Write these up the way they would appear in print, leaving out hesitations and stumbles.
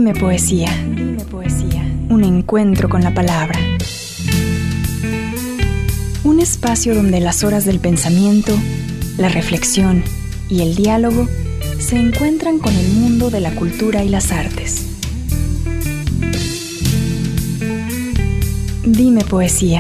Dime poesía. Un encuentro con la palabra. Un espacio donde las horas del pensamiento, la reflexión y el diálogo se encuentran con el mundo de la cultura y las artes. Dime poesía.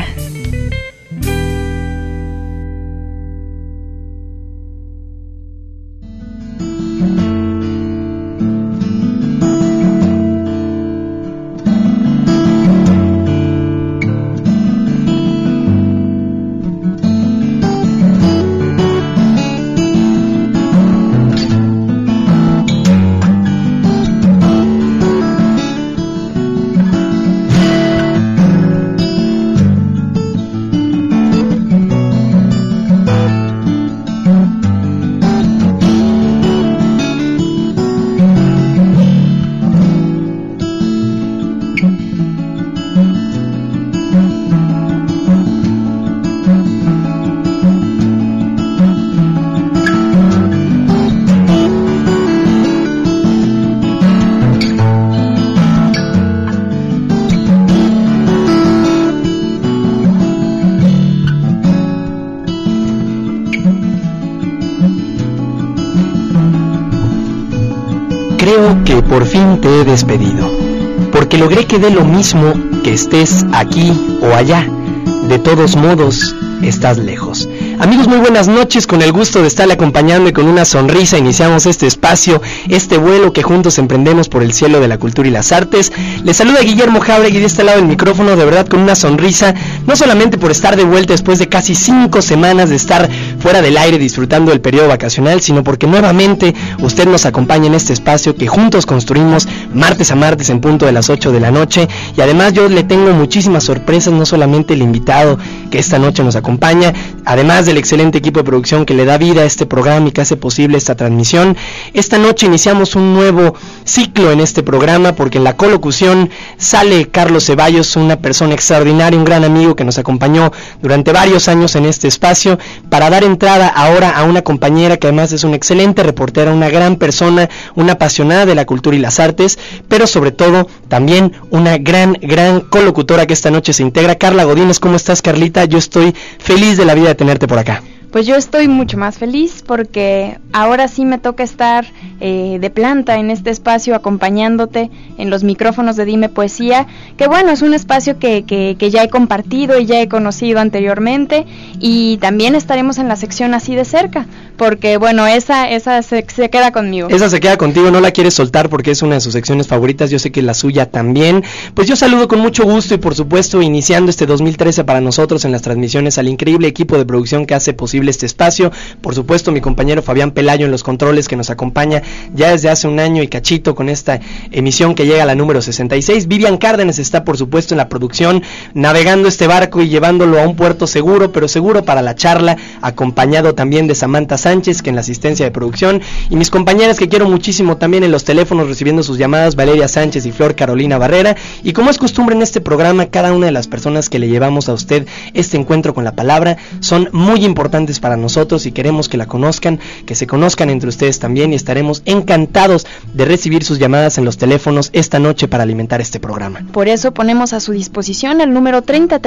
Creo que por fin te he despedido, porque logré que dé lo mismo que estés aquí o allá. De todos modos, estás lejos. Amigos, muy buenas noches, con el gusto de estarle acompañando y con una sonrisa iniciamos este espacio, este vuelo que juntos emprendemos por el cielo de la cultura y las artes. Les saluda Guillermo Jáuregui de este lado del micrófono, de verdad con una sonrisa, no solamente por estar de vuelta después de casi 5 semanas de estar fuera del aire disfrutando del periodo vacacional, sino porque nuevamente usted nos acompaña en este espacio que juntos construimos martes a martes en punto de las 8 de la noche, y además yo le tengo muchísimas sorpresas, no solamente el invitado que esta noche nos acompaña, además del excelente equipo de producción que le da vida a este programa y que hace posible esta transmisión. Esta noche iniciamos un nuevo ciclo en este programa porque en la colocución sale Carlos Ceballos, una persona extraordinaria, un gran amigo que nos acompañó durante varios años en este espacio, para dar entrada ahora a una compañera que además es una excelente reportera, una gran persona, una apasionada de la cultura y las artes, pero sobre todo también una gran colocutora que esta noche se integra. Carla Godínez, ¿cómo estás, Carlita? Yo estoy feliz de la vida de tenerte por acá. Pues yo estoy mucho más feliz porque ahora sí me toca estar de planta en este espacio acompañándote en los micrófonos de Dime Poesía, que bueno, es un espacio que ya he compartido y ya he conocido anteriormente, y también estaremos en la sección Así de Cerca, porque bueno, esa se queda conmigo. Esa se queda contigo, no la quieres soltar porque es una de sus secciones favoritas, yo sé que la suya también. Pues yo saludo con mucho gusto y por supuesto iniciando este 2013 para nosotros en las transmisiones al increíble equipo de producción que hace posible este espacio, por supuesto mi compañero Fabián Pelayo en los controles, que nos acompaña ya desde hace un año y cachito con esta emisión que llega a la número 66, Vivian Cárdenas está por supuesto en la producción, navegando este barco y llevándolo a un puerto seguro, pero seguro para la charla, acompañado también de Samantha Sánchez, que en la asistencia de producción, y mis compañeras que quiero muchísimo también en los teléfonos recibiendo sus llamadas, Valeria Sánchez y Flor Carolina Barrera, y como es costumbre en este programa, cada una de las personas que le llevamos a usted este encuentro con la palabra son muy importantes para nosotros y queremos que la conozcan, que se conozcan entre ustedes también, y estaremos encantados de recibir sus llamadas en los teléfonos esta noche para alimentar este programa. Por eso ponemos a su disposición el número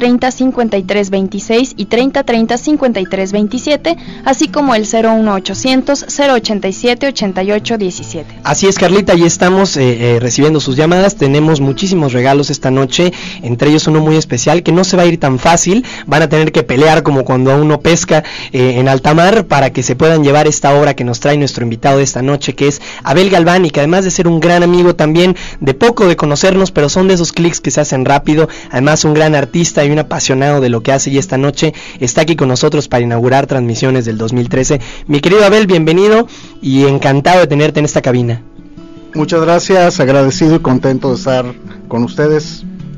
3030-5326 y 3030-5327, así como el 01800-087-8817. Así es, Carlita, y estamos recibiendo sus llamadas. Tenemos muchísimos regalos esta noche, entre ellos uno muy especial que no se va a ir tan fácil, van a tener que pelear como cuando uno pesca en alta mar para que se puedan llevar esta obra que nos trae nuestro invitado de esta noche, que es Abel Galván, y que además de ser un gran amigo también, de poco de conocernos, pero son de esos clics que se hacen rápido, además un gran artista y un apasionado de lo que hace, y esta noche está aquí con nosotros para inaugurar transmisiones del 2013. Mi querido Abel, bienvenido y encantado de tenerte en esta cabina. Muchas gracias, agradecido y contento de estar con ustedes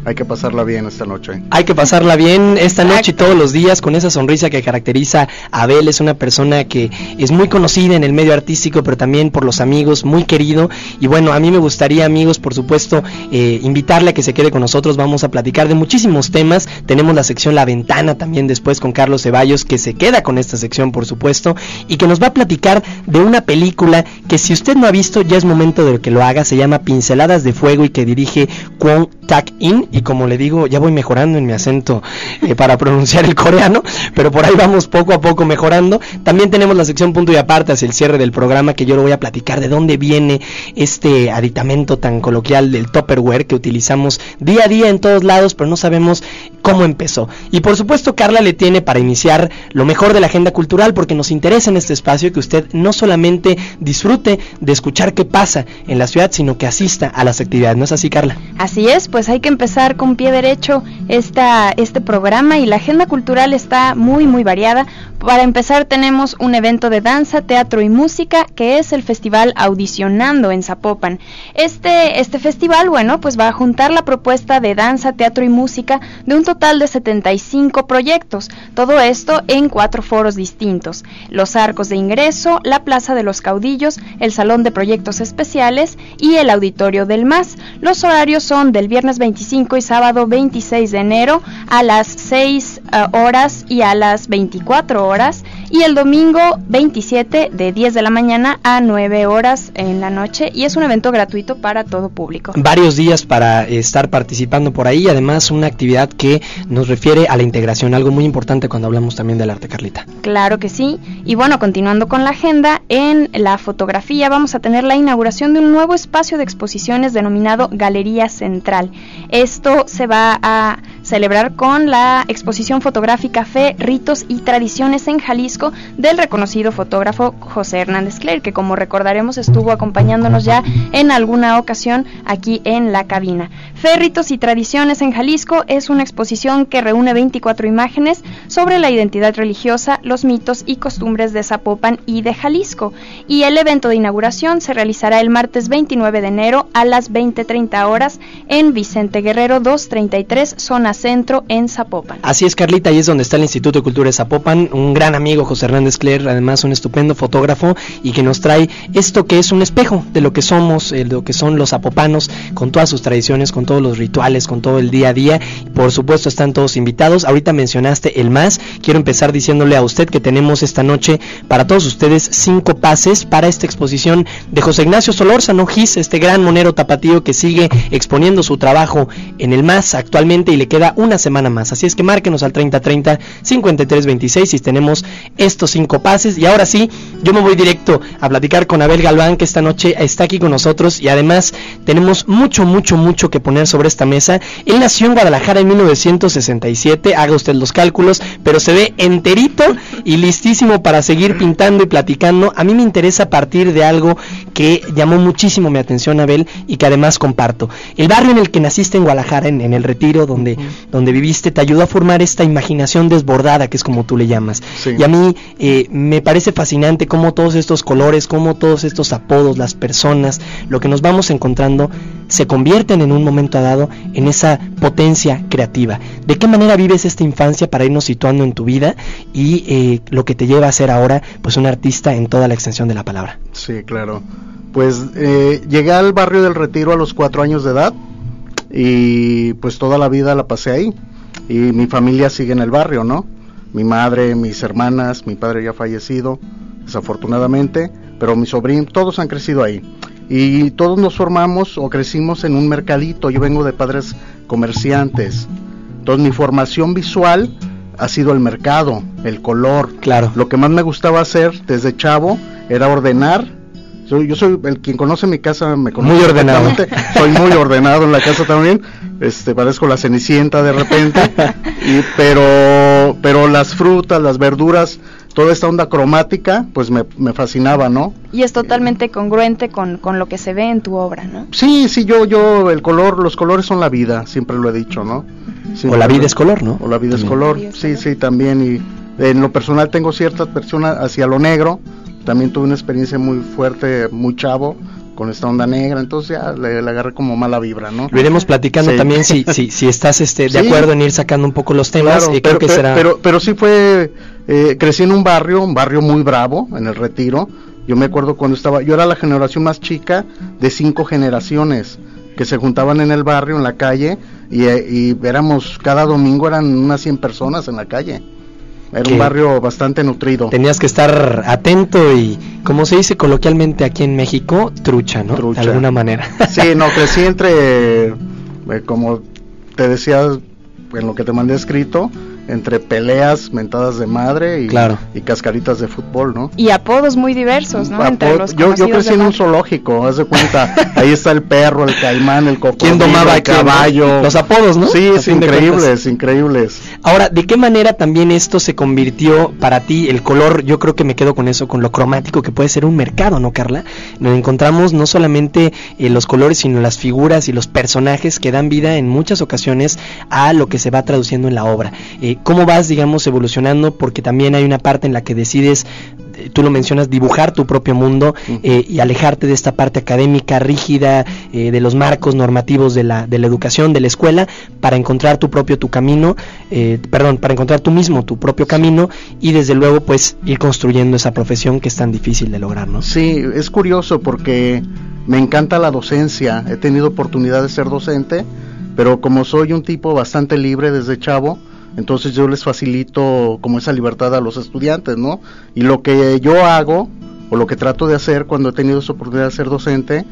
hay que pasarla bien esta noche. Hay que pasarla bien esta noche y todos los días con esa sonrisa que caracteriza a Abel. Es una persona que es muy conocida en el medio artístico, pero también por los amigos, muy querido. Y bueno, a mí me gustaría, amigos, por supuesto, invitarle a que se quede con nosotros. Vamos a platicar de muchísimos temas. Tenemos la sección La Ventana también después con Carlos Ceballos, que se queda con esta sección, por supuesto, y que nos va a platicar de una película que, si usted no ha visto, ya es momento de que lo haga. Se llama Pinceladas de Fuego y que dirige Kwon Tak-in. Y como le digo, ya voy mejorando en mi acento para pronunciar el coreano, pero por ahí vamos poco a poco mejorando. También tenemos la sección Punto y Aparte hacia el cierre del programa, que yo le voy a platicar de dónde viene este aditamento tan coloquial del Tupperware que utilizamos día a día en todos lados, pero no sabemos cómo empezó. Y por supuesto, Carla le tiene para iniciar lo mejor de la agenda cultural, porque nos interesa en este espacio que usted no solamente disfrute de escuchar qué pasa en la ciudad, sino que asista a las actividades. ¿No es así, Carla? Así es, pues hay que empezar con pie derecho este programa, y la agenda cultural está muy variada. Para empezar, tenemos un evento de danza, teatro y música, que es el Festival Audicionando en Zapopan. Este festival, bueno, pues va a juntar la propuesta de danza, teatro y música de un total de 75 proyectos. Todo esto en 4 foros distintos: los arcos de ingreso, la Plaza de los Caudillos, el Salón de Proyectos Especiales y el Auditorio del MAS. Los horarios son del viernes 25 y sábado 26 de enero a las 6 horas y a las 24 horas, y el domingo 27 de 10 de la mañana a 9 horas en la noche, y es un evento gratuito para todo público. Varios días para estar participando por ahí, además una actividad que nos refiere a la integración, algo muy importante cuando hablamos también del arte, Carlita. Claro que sí, y bueno, continuando con la agenda, en la fotografía vamos a tener la inauguración de un nuevo espacio de exposiciones denominado Galería Central. Esto se va a celebrar con la exposición fotográfica Fe, Ritos y Tradiciones en Jalisco del reconocido fotógrafo José Hernández Cler, que, como recordaremos, estuvo acompañándonos ya en alguna ocasión aquí en la cabina. Fe, Ritos y Tradiciones en Jalisco es una exposición que reúne 24 imágenes sobre la identidad religiosa, los mitos y costumbres de Zapopan y de Jalisco, y el evento de inauguración se realizará el martes 29 de enero a las 20:30 horas en Vicente Guerrero 233, zona centro, en Zapopan. Así es, Carlita, ahí es donde está el Instituto de Cultura de Zapopan, un gran amigo, José Hernández Cler, además un estupendo fotógrafo, y que nos trae esto que es un espejo de lo que somos, de lo que son los zapopanos, con todas sus tradiciones, con todos los rituales, con todo el día a día. Por supuesto, están todos invitados. Ahorita mencionaste el MAS, quiero empezar diciéndole a usted que tenemos esta noche para todos ustedes 5 pases para esta exposición de José Ignacio Solórzano Gis, este gran monero tapatío que sigue exponiendo su trabajo en el MAS actualmente, y le queda una semana más, así es que márquenos al 3030-5326 y tenemos estos 5 pases. Y ahora sí, yo me voy directo a platicar con Abel Galván, que esta noche está aquí con nosotros, y además tenemos mucho que poner sobre esta mesa. Él nació en Guadalajara en 1967, haga usted los cálculos, pero se ve enterito y listísimo para seguir pintando y platicando. A mí me interesa partir de algo que llamó muchísimo mi atención, Abel, y que además comparto. El barrio en el que naciste en Guadalajara, en el Retiro, donde viviste, te ayudó a formar esta imaginación desbordada, que es como tú le llamas. Sí. Y a mí me parece fascinante cómo todos estos colores, cómo todos estos apodos, las personas, lo que nos vamos encontrando, se convierten en un momento dado en esa potencia creativa. ¿De qué manera vives esta infancia para irnos situando en tu vida y lo que te lleva a ser ahora pues un artista en toda la extensión de la palabra? Sí, claro. Pues llegué al barrio del Retiro a los 4 años de edad, y pues toda la vida la pasé ahí, y mi familia sigue en el barrio, ¿no? Mi madre, mis hermanas, mi padre ya fallecido, desafortunadamente, pero mis sobrinos, todos han crecido ahí, y todos nos formamos o crecimos en un mercadito. Yo vengo de padres comerciantes, entonces mi formación visual ha sido el mercado, el color. Claro. Lo que más me gustaba hacer desde chavo era ordenar. Yo soy, quien conoce mi casa me conoce muy ordenado. Soy muy ordenado en la casa también. Parezco la Cenicienta de repente. Pero las frutas, las verduras, toda esta onda cromática, pues me fascinaba, ¿no? Y es totalmente congruente con lo que se ve en tu obra, ¿no? Sí, yo los colores son la vida, siempre lo he dicho, ¿no? Siempre, o la vida es color, ¿no? O la vida es color, sí, también. Y en lo personal tengo cierta aversión hacia lo negro. También tuve una experiencia muy fuerte, muy chavo, con esta onda negra, entonces ya le agarré como mala vibra, ¿no? Lo iremos platicando también si estás de acuerdo en ir sacando un poco los temas, claro, creo que será... Pero sí fue, crecí en un barrio muy bravo, en el Retiro. Yo me acuerdo yo era la generación más chica de 5 generaciones que se juntaban en el barrio, en la calle, y cada domingo eran unas 100 personas en la calle. Era un barrio bastante nutrido. Tenías que estar atento y, como se dice coloquialmente aquí en México, trucha, ¿no? Trucha. De alguna manera. Sí, no, crecí entre, como te decía en lo que te mandé escrito, entre peleas, mentadas de madre y cascaritas de fútbol, ¿no? Y apodos muy diversos, ¿no? Entre los yo crecí en un zoológico, haz de cuenta, ahí está el perro, el caimán, el cocodrilo, ¿quién domaba el caballo? Los apodos, ¿no? Sí, es increíbles. Ahora, ¿de qué manera también esto se convirtió para ti, el color? Yo creo que me quedo con eso, con lo cromático que puede ser un mercado, ¿no, Carla? Nos encontramos no solamente los colores, sino las figuras y los personajes que dan vida en muchas ocasiones a lo que se va traduciendo en la obra. ¿Cómo vas, digamos, evolucionando? Porque también hay una parte en la que decides, tú lo mencionas, dibujar tu propio mundo y alejarte de esta parte académica rígida, de los marcos normativos de la educación, de la escuela, para encontrar tu camino, para encontrar tú mismo tu propio camino y desde luego pues ir construyendo esa profesión que es tan difícil de lograr, ¿no? Sí, es curioso porque me encanta la docencia, he tenido oportunidad de ser docente, pero como soy un tipo bastante libre desde chavo, entonces yo les facilito como esa libertad a los estudiantes, ¿no? Y lo que yo hago, o lo que trato de hacer cuando he tenido esa oportunidad de ser docente,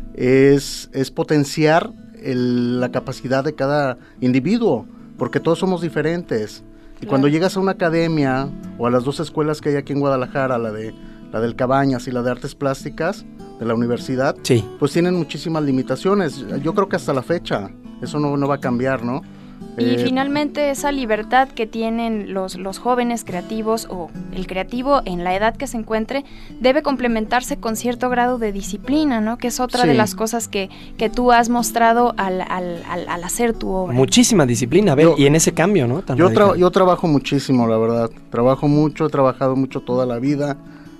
es potenciar la capacidad de cada individuo, porque todos somos diferentes. Y cuando llegas a una academia, o a las 2 escuelas que hay aquí en Guadalajara, la del Cabañas y la de Artes Plásticas, de la universidad, pues tienen muchísimas limitaciones. Yo creo que hasta la fecha, eso no va a cambiar, ¿no? Y finalmente esa libertad que tienen los jóvenes creativos o el creativo en la edad que se encuentre debe complementarse con cierto grado de disciplina, ¿no? Que es otra de las cosas que tú has mostrado al hacer tu obra. Muchísima disciplina, y en ese cambio, ¿no? Yo trabajo muchísimo, la verdad. Trabajo mucho, he trabajado mucho toda la vida,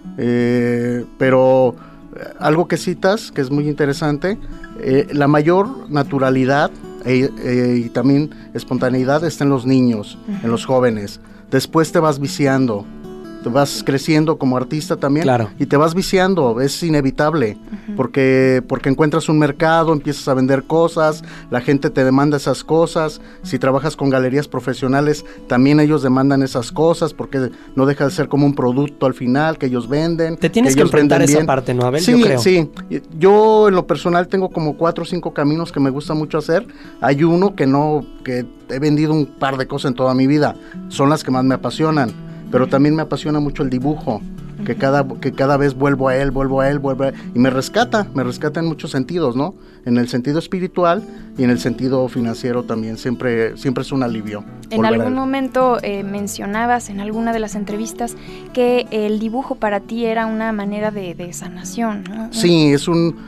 pero algo que citas, que es muy interesante, la mayor naturalidad y también espontaneidad está en los niños, en los jóvenes. Después te vas viciando, te vas creciendo como artista también, y te vas viciando, es inevitable, porque encuentras un mercado, empiezas a vender cosas, la gente te demanda esas cosas. Si trabajas con galerías profesionales, también ellos demandan esas cosas, porque no deja de ser como un producto al final que ellos venden. Te tienes que enfrentar esa parte, ¿no, Abel? Sí, yo creo. Sí. Yo en lo personal tengo como 4 o 5 caminos que me gusta mucho hacer. Hay uno que he vendido un par de cosas en toda mi vida, son las que más me apasionan. Pero también me apasiona mucho el dibujo, que cada vez vuelvo a él, y me rescata en muchos sentidos, ¿no? En el sentido espiritual y en el sentido financiero también, siempre es un alivio. En algún momento mencionabas en alguna de las entrevistas que el dibujo para ti era una manera de sanación, ¿no? Sí, es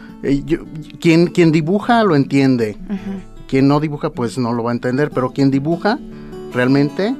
quien dibuja lo entiende, quien no dibuja pues no lo va a entender, pero quien dibuja realmente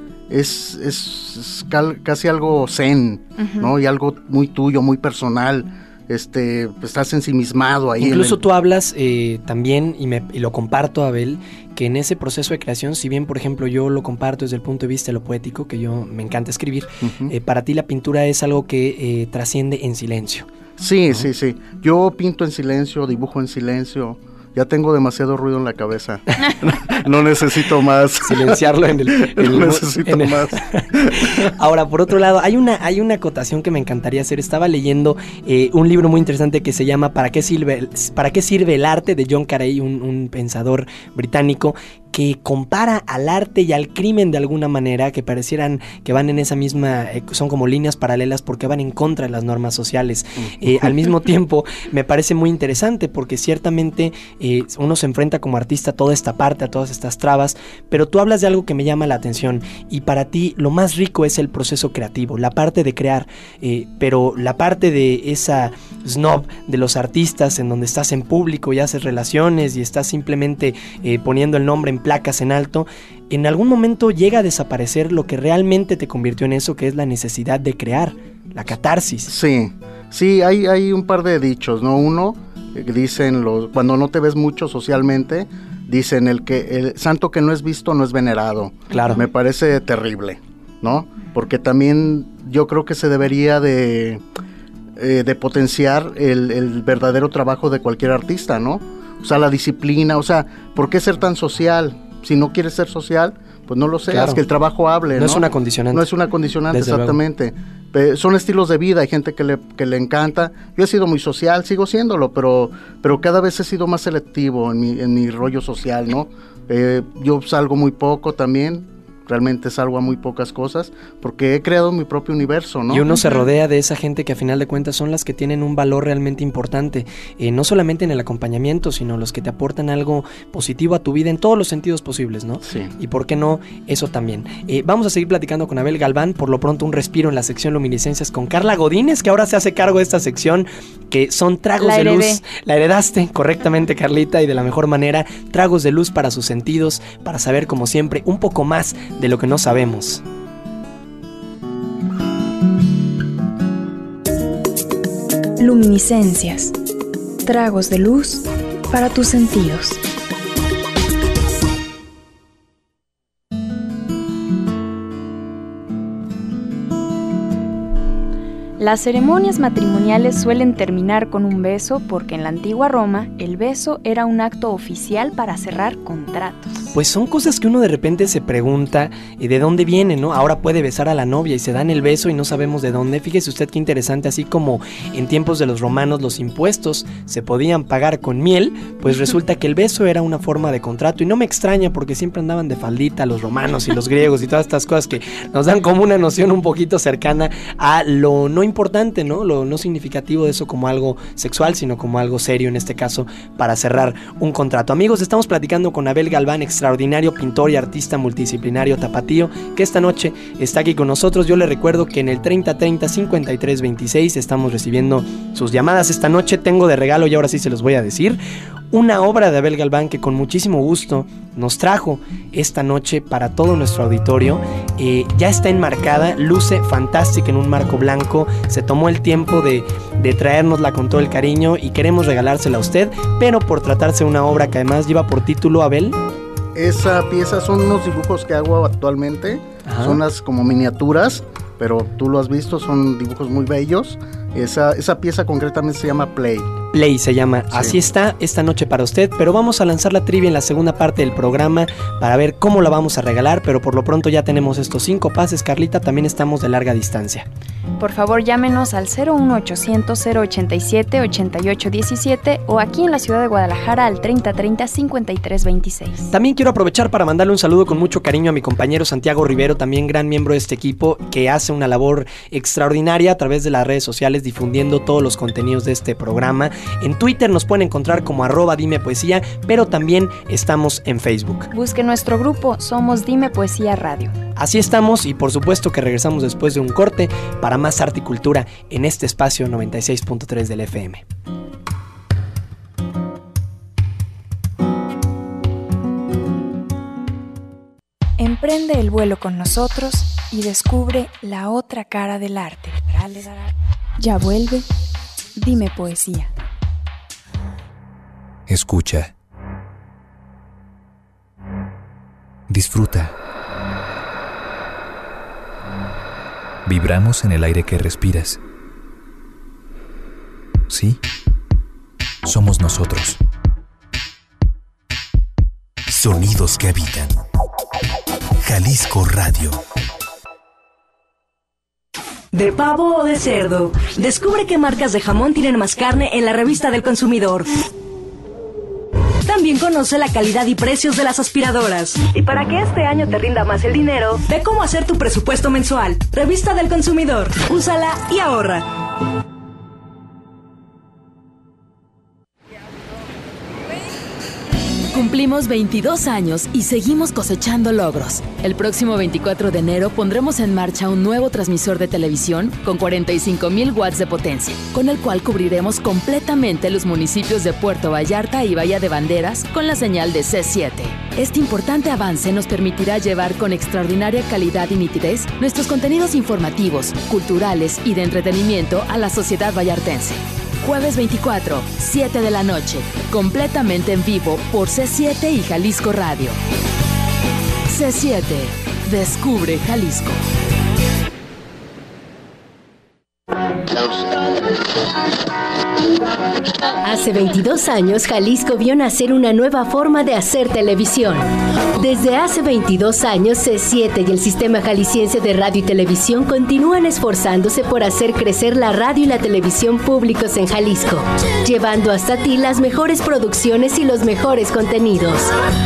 es casi algo zen, ¿no? Y algo muy tuyo, muy personal. Estás ensimismado ahí. Incluso tú hablas también, y lo comparto, Abel, que en ese proceso de creación, si bien por ejemplo yo lo comparto desde el punto de vista de lo poético, que yo me encanta escribir, para ti la pintura es algo que trasciende en silencio. Sí, ¿no? Sí. Yo pinto en silencio, dibujo en silencio. Ya tengo demasiado ruido en la cabeza. No necesito más. Silenciarlo en el no necesito más. Ahora, por otro lado, hay una acotación que me encantaría hacer. Estaba leyendo un libro muy interesante que se llama ¿Para qué sirve el arte?, de John Carey, un pensador británico, que compara al arte y al crimen de alguna manera, que parecieran que van en esa misma, son como líneas paralelas porque van en contra de las normas sociales. Al mismo tiempo, me parece muy interesante porque ciertamente uno se enfrenta como artista a toda esta parte, a todas estas trabas, pero tú hablas de algo que me llama la atención, y para ti lo más rico es el proceso creativo, la parte de crear, pero la parte de esa snob de los artistas, en donde estás en público y haces relaciones y estás simplemente poniendo el nombre en placas en alto, en algún momento llega a desaparecer lo que realmente te convirtió en eso, que es la necesidad de crear, la catarsis. Sí, hay un par de dichos, ¿no? Uno, dicen cuando no te ves mucho socialmente, dicen el santo que no es visto no es venerado. Claro. Me parece terrible, ¿no? Porque también yo creo que se debería de potenciar el verdadero trabajo de cualquier artista, ¿no? O sea, la disciplina, o sea, ¿por qué ser tan social? Si no quieres ser social, pues no lo seas, claro. Que el trabajo hable, ¿no? No es una condicionante. No es una condicionante, desde exactamente. Son estilos de vida, hay gente que le encanta. Yo he sido muy social, sigo siéndolo, pero cada vez he sido más selectivo en mi rollo social, ¿no? Yo salgo muy poco también. Realmente salgo a muy pocas cosas porque he creado mi propio universo, ¿no? Y uno se rodea de esa gente que a final de cuentas son las que tienen un valor realmente importante, no solamente en el acompañamiento, sino los que te aportan algo positivo a tu vida en todos los sentidos posibles, ¿no? Sí. Y por qué no, eso también. Vamos a seguir platicando con Abel Galván, por lo pronto un respiro en la sección Luminiscencias con Carla Godínez, que ahora se hace cargo de esta sección, que son tragos de luz. La heredaste correctamente, Carlita, y de la mejor manera, tragos de luz para sus sentidos, para saber, como siempre, un poco más de lo que no sabemos. Luminiscencias. Tragos de luz para tus sentidos. Las ceremonias matrimoniales suelen terminar con un beso porque en la antigua Roma el beso era un acto oficial para cerrar contratos. Pues son cosas que uno de repente se pregunta de dónde viene, ¿no? Ahora puede besar a la novia y se dan el beso y no sabemos de dónde. Fíjese usted qué interesante, así como en tiempos de los romanos los impuestos se podían pagar con miel, pues resulta que el beso era una forma de contrato y no me extraña porque siempre andaban de faldita los romanos y los griegos y todas estas cosas que nos dan como una noción un poquito cercana a lo no importante, ¿no? Lo no significativo de eso como algo sexual, sino como algo serio en este caso para cerrar un contrato. Amigos, estamos platicando con Abel Galván, extraordinario pintor y artista multidisciplinario tapatío, que esta noche está aquí con nosotros. Yo le recuerdo que en el 3030-5326 estamos recibiendo sus llamadas. Esta noche tengo de regalo, y ahora sí se los voy a decir, una obra de Abel Galván que con muchísimo gusto nos trajo esta noche para todo nuestro auditorio. Ya está enmarcada, luce fantástica en un marco blanco. Se tomó el tiempo de traérnosla con todo el cariño y queremos regalársela a usted, pero por tratarse de una obra que además lleva por título, Abel. Esa pieza son unos dibujos que hago actualmente. Ajá. Son unas como miniaturas, pero tú lo has visto, son dibujos muy bellos. Esa pieza concretamente se llama Play. Play se llama. Sí. Así está esta noche para usted, pero vamos a lanzar la trivia en la segunda parte del programa para ver cómo la vamos a regalar, pero por lo pronto ya tenemos estos 5 pases, Carlita, también estamos de larga distancia. Por favor, llámenos al 01800-087-8817 o aquí en la ciudad de Guadalajara al 3030-5326. También quiero aprovechar para mandarle un saludo con mucho cariño a mi compañero Santiago Rivero, también gran miembro de este equipo, que hace una labor extraordinaria a través de las redes sociales difundiendo todos los contenidos de este programa. En Twitter nos pueden encontrar como @dimepoesía, pero también estamos en Facebook. Busque nuestro grupo, somos Dime Poesía Radio. Así estamos y por supuesto que regresamos después de un corte para más arte y cultura en este espacio 96.3 del FM. Emprende el vuelo con nosotros y descubre la otra cara del arte. Ya vuelve Dime Poesía. Escucha. Disfruta. Vibramos en el aire que respiras. Sí, somos nosotros. Sonidos que habitan. Jalisco Radio. ¿De pavo o de cerdo? Descubre qué marcas de jamón tienen más carne en la revista del consumidor. También conoce la calidad y precios de las aspiradoras. Y para que este año te rinda más el dinero, ve cómo hacer tu presupuesto mensual. Revista del consumidor. Úsala y ahorra. Cumplimos 22 años y seguimos cosechando logros. El próximo 24 de enero pondremos en marcha un nuevo transmisor de televisión con 45,000 watts de potencia, con el cual cubriremos completamente los municipios de Puerto Vallarta y Bahía de Banderas con la señal de C7. Este importante avance nos permitirá llevar con extraordinaria calidad y nitidez nuestros contenidos informativos, culturales y de entretenimiento a la sociedad vallartense. Jueves 24, 7 de la noche. Completamente en vivo por C7 y Jalisco Radio. C7. Descubre Jalisco. Hace 22 años, Jalisco vio nacer una nueva forma de hacer televisión. Desde hace 22 años, C7 y el Sistema Jalisciense de Radio y Televisión continúan esforzándose por hacer crecer la radio y la televisión públicos en Jalisco, llevando hasta ti las mejores producciones y los mejores contenidos.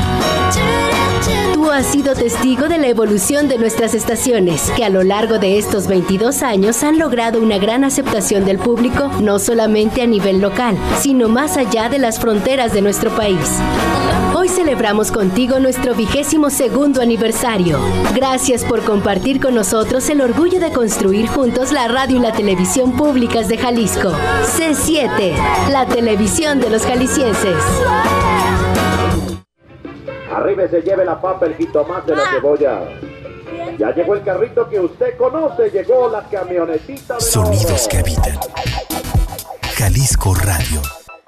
Tú has sido testigo de la evolución de nuestras estaciones, que a lo largo de estos 22 años han logrado una gran aceptación del público, no solamente a nivel local, sino más allá de las fronteras de nuestro país. Hoy celebramos contigo nuestro 22º aniversario. Gracias por compartir con nosotros el orgullo de construir juntos la radio y la televisión públicas de Jalisco. C7, la televisión de los jaliscienses. Arríbese, lleve la papa, el jitomate, la cebolla. Ya llegó el carrito que usted conoce, llegó la camionetita de Sonidos que habitan. Jalisco Radio.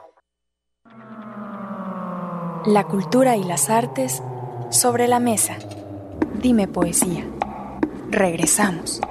La cultura y las artes sobre la mesa. Dime poesía. Regresamos.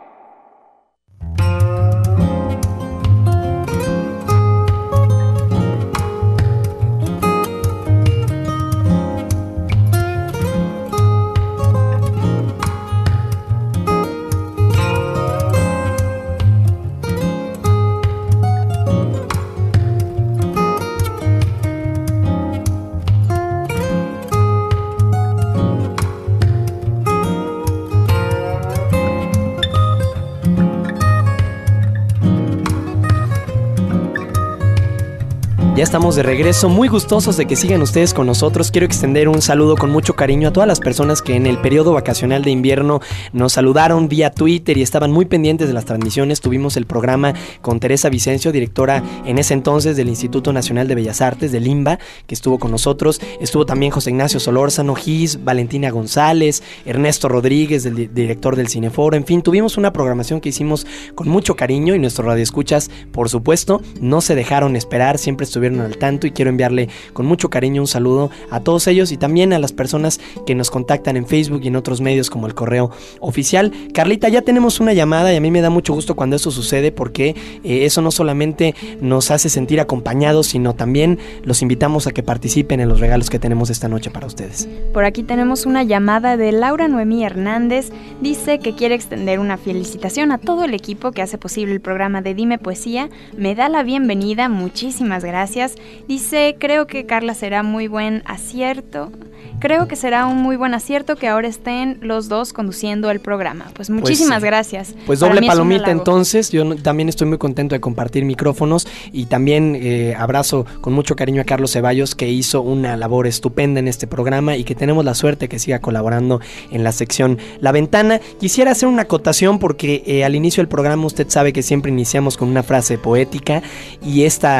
Ya estamos de regreso, muy gustosos de que sigan ustedes con nosotros. Quiero extender un saludo con mucho cariño a todas las personas que en el periodo vacacional de invierno nos saludaron vía Twitter y estaban muy pendientes de las transmisiones. Tuvimos el programa con Teresa Vicencio, directora en ese entonces del Instituto Nacional de Bellas Artes, del INBA, que estuvo con nosotros. Estuvo también José Ignacio Solórzano, Gis, Valentina González, Ernesto Rodríguez, el director del Cineforo. En fin, tuvimos una programación que hicimos con mucho cariño y nuestros radioescuchas, por supuesto, no se dejaron esperar, siempre estuvieron al tanto y quiero enviarle con mucho cariño un saludo a todos ellos y también a las personas que nos contactan en Facebook y en otros medios como el correo oficial. Carlita, ya tenemos una llamada y a mí me da mucho gusto cuando eso sucede porque eso no solamente nos hace sentir acompañados, sino también los invitamos a que participen en los regalos que tenemos esta noche para ustedes. Por aquí tenemos una llamada de Laura Noemí Hernández. Dice que quiere extender una felicitación a todo el equipo que hace posible el programa de Dime Poesía. Me da la bienvenida, muchísimas gracias. Dice, creo que Carla será muy buen acierto. Creo que será un muy buen acierto que ahora estén los dos conduciendo el programa. Pues muchísimas gracias. Pues doble palomita entonces. Yo también estoy muy contento de compartir micrófonos y también abrazo con mucho cariño a Carlos Ceballos, que hizo una labor estupenda en este programa y que tenemos la suerte que siga colaborando en la sección La Ventana. Quisiera hacer una acotación porque al inicio del programa usted sabe que siempre iniciamos con una frase poética y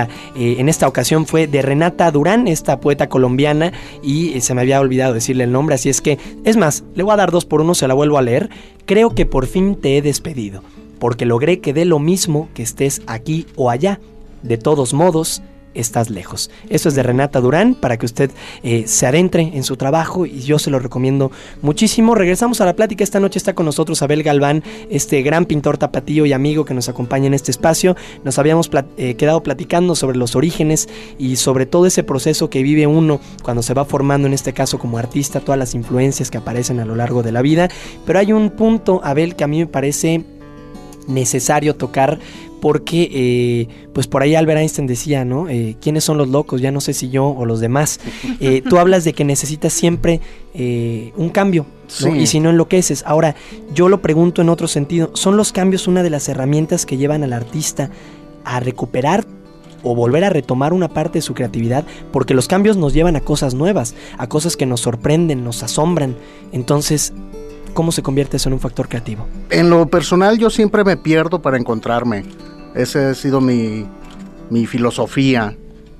en esta ocasión fue de Renata Durán, esta poeta colombiana, y se me había olvidado decirle el nombre, así es que, es más, le voy a dar 2 por 1, se la vuelvo a leer. Creo que por fin te he despedido, porque logré que dé lo mismo que estés aquí o allá. De todos modos, estás lejos. Eso es de Renata Durán, para que usted se adentre en su trabajo y yo se lo recomiendo muchísimo. Regresamos a la plática. Esta noche está con nosotros Abel Galván, este gran pintor tapatío y amigo que nos acompaña en este espacio. Nos habíamos quedado platicando sobre los orígenes y sobre todo ese proceso que vive uno cuando se va formando, en este caso como artista, todas las influencias que aparecen a lo largo de la vida. Pero hay un punto, Abel, que a mí me parece necesario tocar, porque pues por ahí Albert Einstein decía, ¿no? ¿Quiénes son los locos? Ya no sé si yo o los demás. Tú hablas de que necesitas siempre un cambio, ¿no? Sí. Y si no enloqueces. Ahora, yo lo pregunto en otro sentido. ¿Son los cambios una de las herramientas que llevan al artista a recuperar o volver a retomar una parte de su creatividad? Porque los cambios nos llevan a cosas nuevas, a cosas que nos sorprenden, nos asombran. Entonces, ¿cómo se convierte eso en un factor creativo? En lo personal, yo siempre me pierdo para encontrarme. Esa ha sido mi filosofía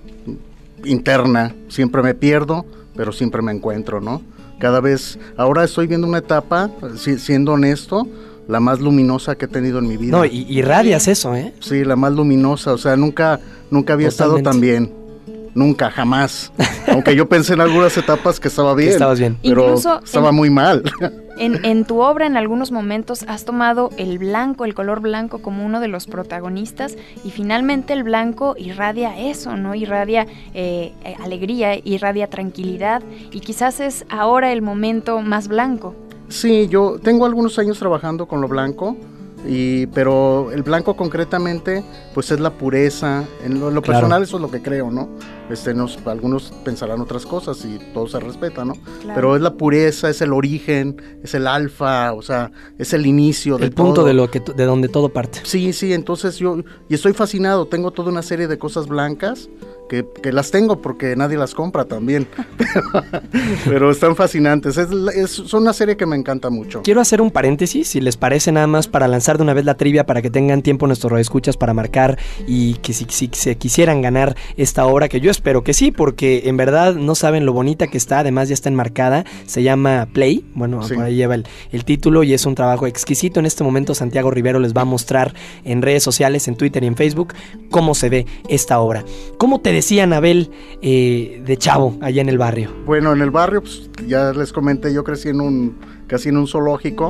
interna. Siempre me pierdo, pero siempre me encuentro, ¿no? Cada vez, ahora estoy viendo una etapa, siendo honesto, la más luminosa que he tenido en mi vida. No, y irradias eso, ¿eh? Sí, la más luminosa, o sea, nunca había estado tan bien. Nunca, jamás. Aunque yo pensé en algunas etapas que estaba bien. Que estabas bien. Pero incluso estaba muy mal. En tu obra, en algunos momentos, has tomado el color blanco como uno de los protagonistas, y finalmente el blanco irradia eso, ¿no? Irradia alegría, irradia tranquilidad, y quizás es ahora el momento más blanco. Sí, yo tengo algunos años trabajando con lo blanco, pero el blanco concretamente pues es la pureza. En lo personal eso es lo que creo, ¿no? Algunos pensarán otras cosas y todo se respeta, ¿no? Claro. Pero es la pureza, es el origen, es el alfa, o sea, es el inicio de todo. El punto de donde todo parte. Sí, entonces yo estoy fascinado, tengo toda una serie de cosas blancas que las tengo porque nadie las compra también, pero están fascinantes, son una serie que me encanta mucho. Quiero hacer un paréntesis, si les parece, nada más para lanzar de una vez la trivia, para que tengan tiempo nuestros radioescuchas para marcar, y que si se quisieran ganar esta obra, que yo espero que sí, porque en verdad no saben lo bonita que está, además ya está enmarcada, se llama Play, bueno, sí. Por ahí lleva el título, y es un trabajo exquisito. En este momento Santiago Rivero les va a mostrar en redes sociales, en Twitter y en Facebook, cómo se ve esta obra. ¿Cómo te decían, Abel, de chavo allá en el barrio? Bueno, en el barrio, pues ya les comenté, yo crecí casi en un zoológico,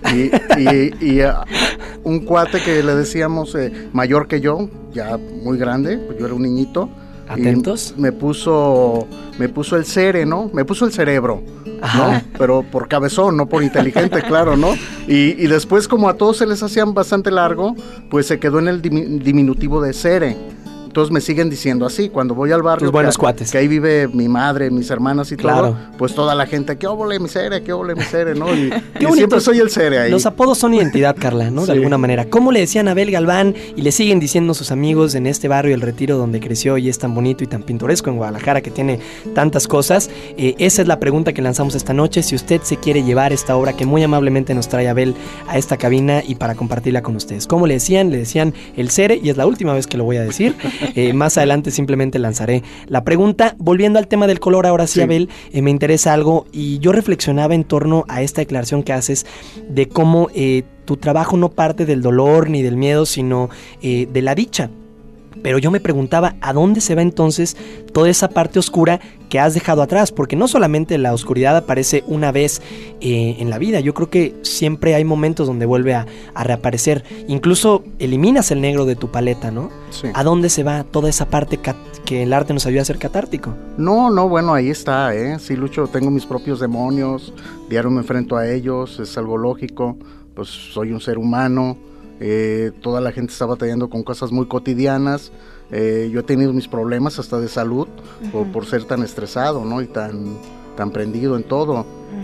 y un cuate que le decíamos mayor que yo, ya muy grande, pues yo era un niñito. ¿Atentos? Me puso el cere, ¿no? Me puso el cerebro, ¿no? Pero por cabezón, no por inteligente, claro, ¿no? Y después, como a todos se les hacían bastante largo, pues se quedó en el diminutivo de cere. Entonces me siguen diciendo así, cuando voy al barrio, buenos cuates, que ahí vive mi madre, mis hermanas y claro, todo, pues toda la gente, ¿qué óvole mi cere, ¿no? Y siempre soy el cere ahí. Los apodos son identidad, Carla, ¿no? Sí. De alguna manera. ¿Cómo le decían a Abel Galván y le siguen diciendo sus amigos en este barrio El Retiro, donde creció y es tan bonito y tan pintoresco, en Guadalajara, que tiene tantas cosas? Esa es la pregunta que lanzamos esta noche. Si usted se quiere llevar esta obra que muy amablemente nos trae Abel a esta cabina y para compartirla con ustedes. ¿Cómo le decían? Le decían el cere, y es la última vez que lo voy a decir. Más adelante simplemente lanzaré la pregunta. Volviendo al tema del color, ahora sí. Abel, me interesa algo, y yo reflexionaba en torno a esta declaración que haces de cómo tu trabajo no parte del dolor ni del miedo, sino de la dicha. Pero yo me preguntaba, ¿a dónde se va entonces toda esa parte oscura que has dejado atrás? Porque no solamente la oscuridad aparece una vez en la vida, yo creo que siempre hay momentos donde vuelve a reaparecer. Incluso eliminas el negro de tu paleta, ¿no? Sí. ¿A dónde se va toda esa parte que el arte nos ayuda a ser catártico? No, bueno, ahí está, sí, Lucho, tengo mis propios demonios, diario me enfrento a ellos, es algo lógico, pues soy un ser humano. Toda la gente está batallando con cosas muy cotidianas. Yo he tenido mis problemas hasta de salud, por ser tan estresado, ¿no? Y tan prendido en todo.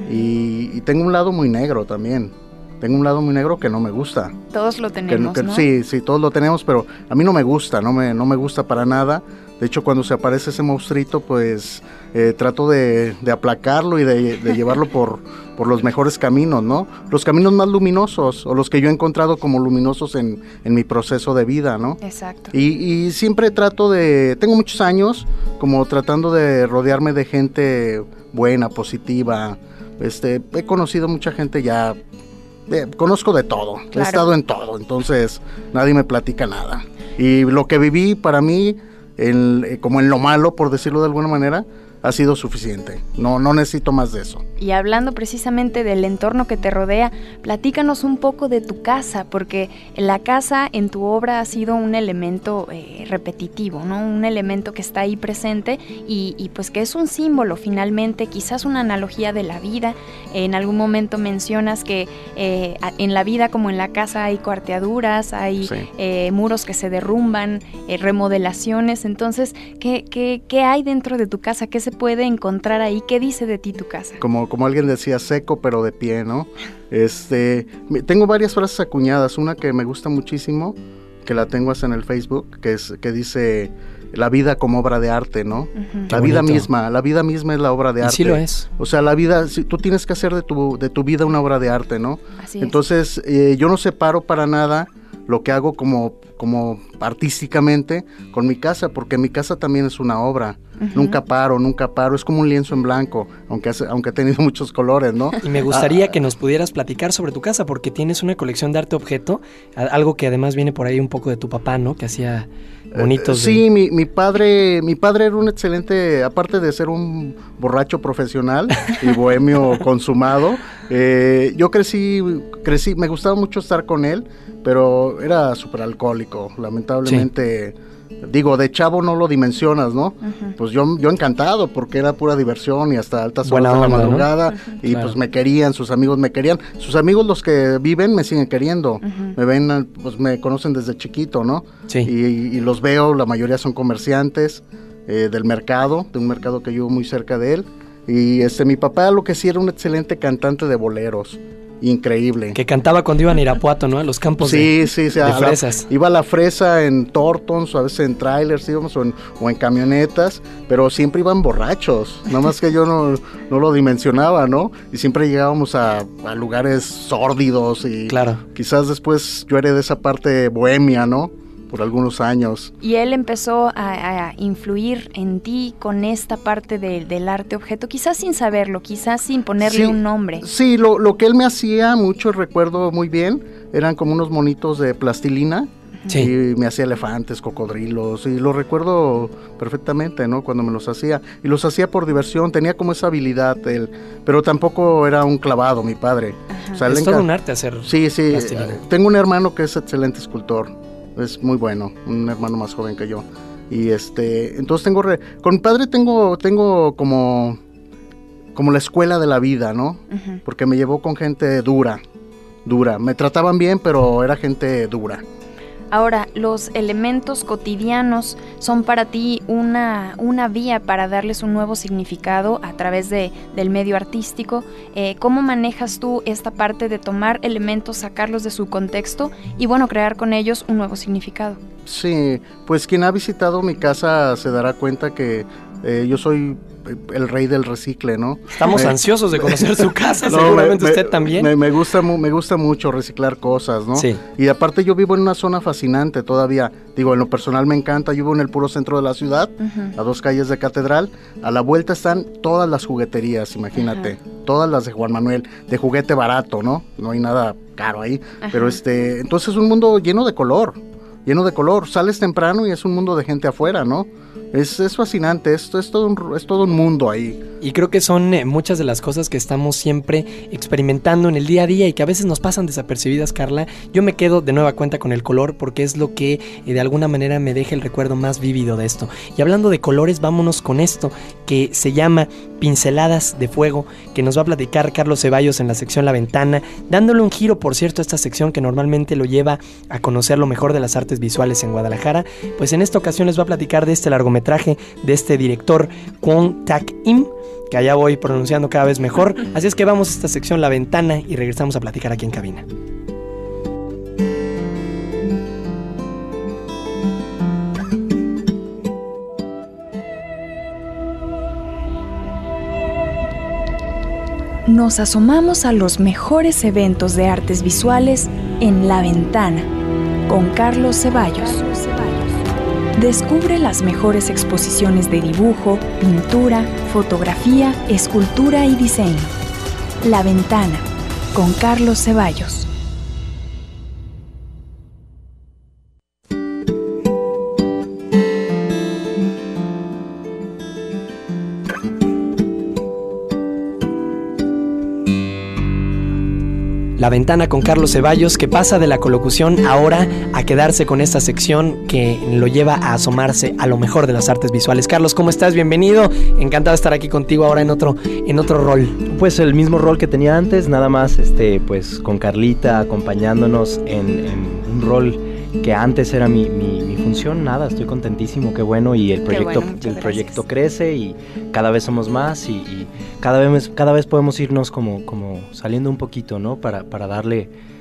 Y tengo un lado muy negro también. Tengo un lado muy negro que no me gusta. Todos lo tenemos, ¿no? Sí, todos lo tenemos, pero a mí no me gusta, no me gusta para nada. De hecho, cuando se aparece ese monstruito, pues trato de aplacarlo y de llevarlo por los mejores caminos, ¿no? Los caminos más luminosos, o los que yo he encontrado como luminosos en mi proceso de vida, ¿no? Exacto. Y siempre tengo muchos años como tratando de rodearme de gente buena, positiva. He conocido mucha gente ya, conozco de todo, claro. He estado en todo, entonces nadie me platica nada. Y lo que viví para mí, como en lo malo, por decirlo de alguna manera, ha sido suficiente. No necesito más de eso. Y hablando precisamente del entorno que te rodea, platícanos un poco de tu casa, porque la casa en tu obra ha sido un elemento repetitivo, ¿no? Un elemento que está ahí presente y pues que es un símbolo finalmente, quizás una analogía de la vida. En algún momento mencionas que en la vida como en la casa hay cuarteaduras, hay muros que se derrumban, remodelaciones. Entonces, ¿qué hay dentro de tu casa? ¿Qué se puede encontrar ahí? ¿Qué dice de ti tu casa? Como alguien decía, seco pero de pie, ¿no? Tengo varias frases acuñadas, una que me gusta muchísimo, que la tengo hasta en el Facebook, que dice la vida como obra de arte, ¿no? Uh-huh. La vida misma es la obra de arte. Sí lo es. O sea, la vida, tú tienes que hacer de tu vida una obra de arte, ¿no? Así Entonces, yo no separo para nada lo que hago como como artísticamente con mi casa, porque mi casa también es una obra. Nunca paro, es como un lienzo en blanco, aunque ha tenido muchos colores, ¿no? Y me gustaría que nos pudieras platicar sobre tu casa, porque tienes una colección de arte objeto, algo que además viene por ahí un poco de tu papá, ¿no? Que hacía bonitos... Sí, mi padre era un excelente, aparte de ser un borracho profesional y bohemio consumado, yo crecí, me gustaba mucho estar con él, pero era súper alcohólico, lamentablemente... Sí. Digo, de chavo no lo dimensionas, ¿no? Pues yo encantado, porque era pura diversión y hasta altas horas de la madrugada, ¿no? Y claro, pues me querían, sus amigos me querían, sus amigos los que viven me siguen queriendo, me ven, pues me conocen desde chiquito, ¿no? Sí. Y los veo, la mayoría son comerciantes del mercado, de un mercado que yo muy cerca de él, y mi papá lo que sí era un excelente cantante de boleros. Increíble. Que cantaba cuando iban a Irapuato, ¿no? A los campos de fresas. Iba a la fresa en Tortons, o a veces en trailers íbamos, o en camionetas, pero siempre iban borrachos, nada más que yo no lo dimensionaba, ¿no? Y siempre llegábamos a lugares sórdidos y claro, quizás después yo heredé esa parte bohemia, ¿no? Por algunos años. Y él empezó a influir en ti con esta parte del arte objeto, quizás sin saberlo, quizás sin ponerle un nombre. Sí, lo que él me hacía mucho, recuerdo muy bien, eran como unos monitos de plastilina. Sí. Y me hacía elefantes, cocodrilos, y lo recuerdo perfectamente, ¿no? Cuando me los hacía, y los hacía por diversión, tenía como esa habilidad él, pero tampoco era un clavado, mi padre. O sea, es todo un arte hacer plastilina. Tengo un hermano que es excelente escultor, es muy bueno, un hermano más joven que yo, y entonces con mi padre tengo como la escuela de la vida, ¿no? Porque me llevó con gente dura, me trataban bien, pero era gente dura. Ahora, los elementos cotidianos son para ti una vía para darles un nuevo significado a través del medio artístico. ¿Cómo manejas tú esta parte de tomar elementos, sacarlos de su contexto y, bueno, crear con ellos un nuevo significado? Sí, pues quien ha visitado mi casa se dará cuenta que yo soy el rey del recicle, ¿no? Estamos ansiosos de conocer su casa, seguramente usted también. Me gusta mucho reciclar cosas, ¿no? Sí. Y aparte yo vivo en una zona fascinante todavía, digo, en lo personal me encanta, yo vivo en el puro centro de la ciudad, a 2 calles de Catedral, a la vuelta están todas las jugueterías, imagínate, todas las de Juan Manuel, de juguete barato, ¿no? No hay nada caro ahí, pero entonces es un mundo lleno de color, sales temprano y es un mundo de gente afuera, ¿no? Es fascinante, esto es todo un mundo ahí. Y creo que son muchas de las cosas que estamos siempre experimentando en el día a día y que a veces nos pasan desapercibidas, Carla. Yo me quedo de nueva cuenta con el color porque es lo que de alguna manera me deja el recuerdo más vívido de esto. Y hablando de colores, vámonos con esto que se llama Pinceladas de Fuego, que nos va a platicar Carlos Ceballos en la sección La Ventana, dándole un giro, por cierto, a esta sección que normalmente lo lleva a conocer lo mejor de las artes visuales en Guadalajara. Pues en esta ocasión les va a platicar de este largometraje de este director Kwon Tak-im, que allá voy pronunciando cada vez mejor. Así es que vamos a esta sección La Ventana y regresamos a platicar aquí en cabina. Nos asomamos a los mejores eventos de artes visuales en La Ventana, con Carlos Ceballos. Descubre las mejores exposiciones de dibujo, pintura, fotografía, escultura y diseño. La Ventana, con Carlos Ceballos. La Ventana con Carlos Ceballos, que pasa de la colocución ahora a quedarse con esta sección que lo lleva a asomarse a lo mejor de las artes visuales. Carlos, ¿cómo estás? Bienvenido. Encantado de estar aquí contigo ahora en otro rol. Pues el mismo rol que tenía antes, nada más pues con Carlita acompañándonos en un rol que antes era mi función. Nada, estoy contentísimo, qué bueno, y el proyecto crece y cada vez somos más y cada vez podemos irnos como saliendo un poquito, ¿no? Para darle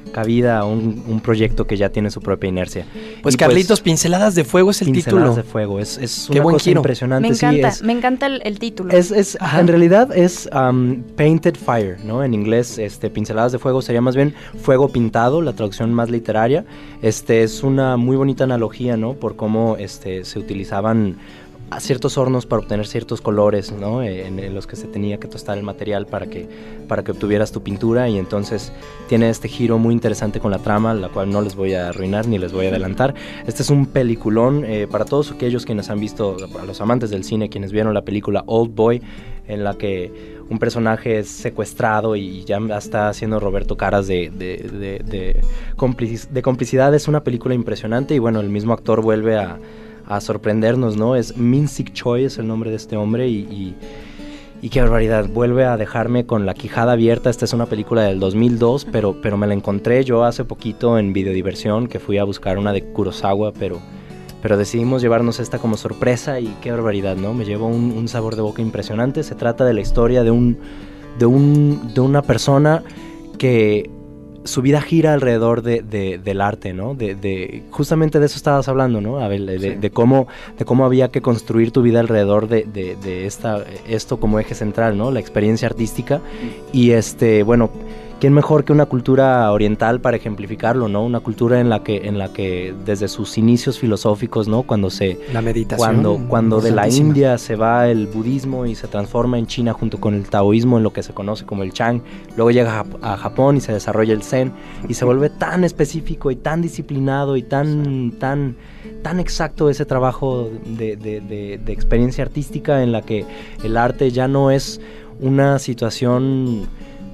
cabida a un proyecto que ya tiene su propia inercia. Pues Carlitos, Pinceladas de Fuego es el título. Pinceladas de Fuego, es una cosa impresionante. Me encanta el título. En realidad es Painted Fire, ¿no? En inglés, Pinceladas de Fuego sería más bien Fuego Pintado, la traducción más literaria. Es una muy bonita analogía, ¿no? Por cómo se utilizaban a ciertos hornos para obtener ciertos colores, ¿no? En los que se tenía que tostar el material para que obtuvieras tu pintura, y entonces tiene este giro muy interesante con la trama, la cual no les voy a arruinar ni les voy a adelantar. Este es un peliculón para todos aquellos quienes han visto, a los amantes del cine, quienes vieron la película Old Boy, en la que un personaje es secuestrado y ya está haciendo Roberto caras de complicidad. Es una película impresionante y bueno, el mismo actor vuelve a sorprendernos, ¿no? Es Min-Sik Choi, es el nombre de este hombre, y qué barbaridad, vuelve a dejarme con la quijada abierta. Esta es una película del 2002, pero me la encontré yo hace poquito en Videodiversión, que fui a buscar una de Kurosawa, pero decidimos llevarnos esta como sorpresa, y qué barbaridad, ¿no? Me llevó un sabor de boca impresionante. Se trata de la historia de una persona que su vida gira alrededor del arte, ¿no? Justamente de eso estabas hablando, ¿no, Abel? De cómo había que construir tu vida alrededor de esto como eje central, ¿no? La experiencia artística. Y bueno, ¿quién mejor que una cultura oriental para ejemplificarlo, ¿no? Una cultura en la que desde sus inicios filosóficos, ¿no? La meditación. Cuando de la India se va el budismo y se transforma en China junto con el taoísmo en lo que se conoce como el Chang, luego llega a Japón y se desarrolla el Zen, y se vuelve tan específico y tan disciplinado y tan exacto ese trabajo de experiencia artística, en la que el arte ya no es una situación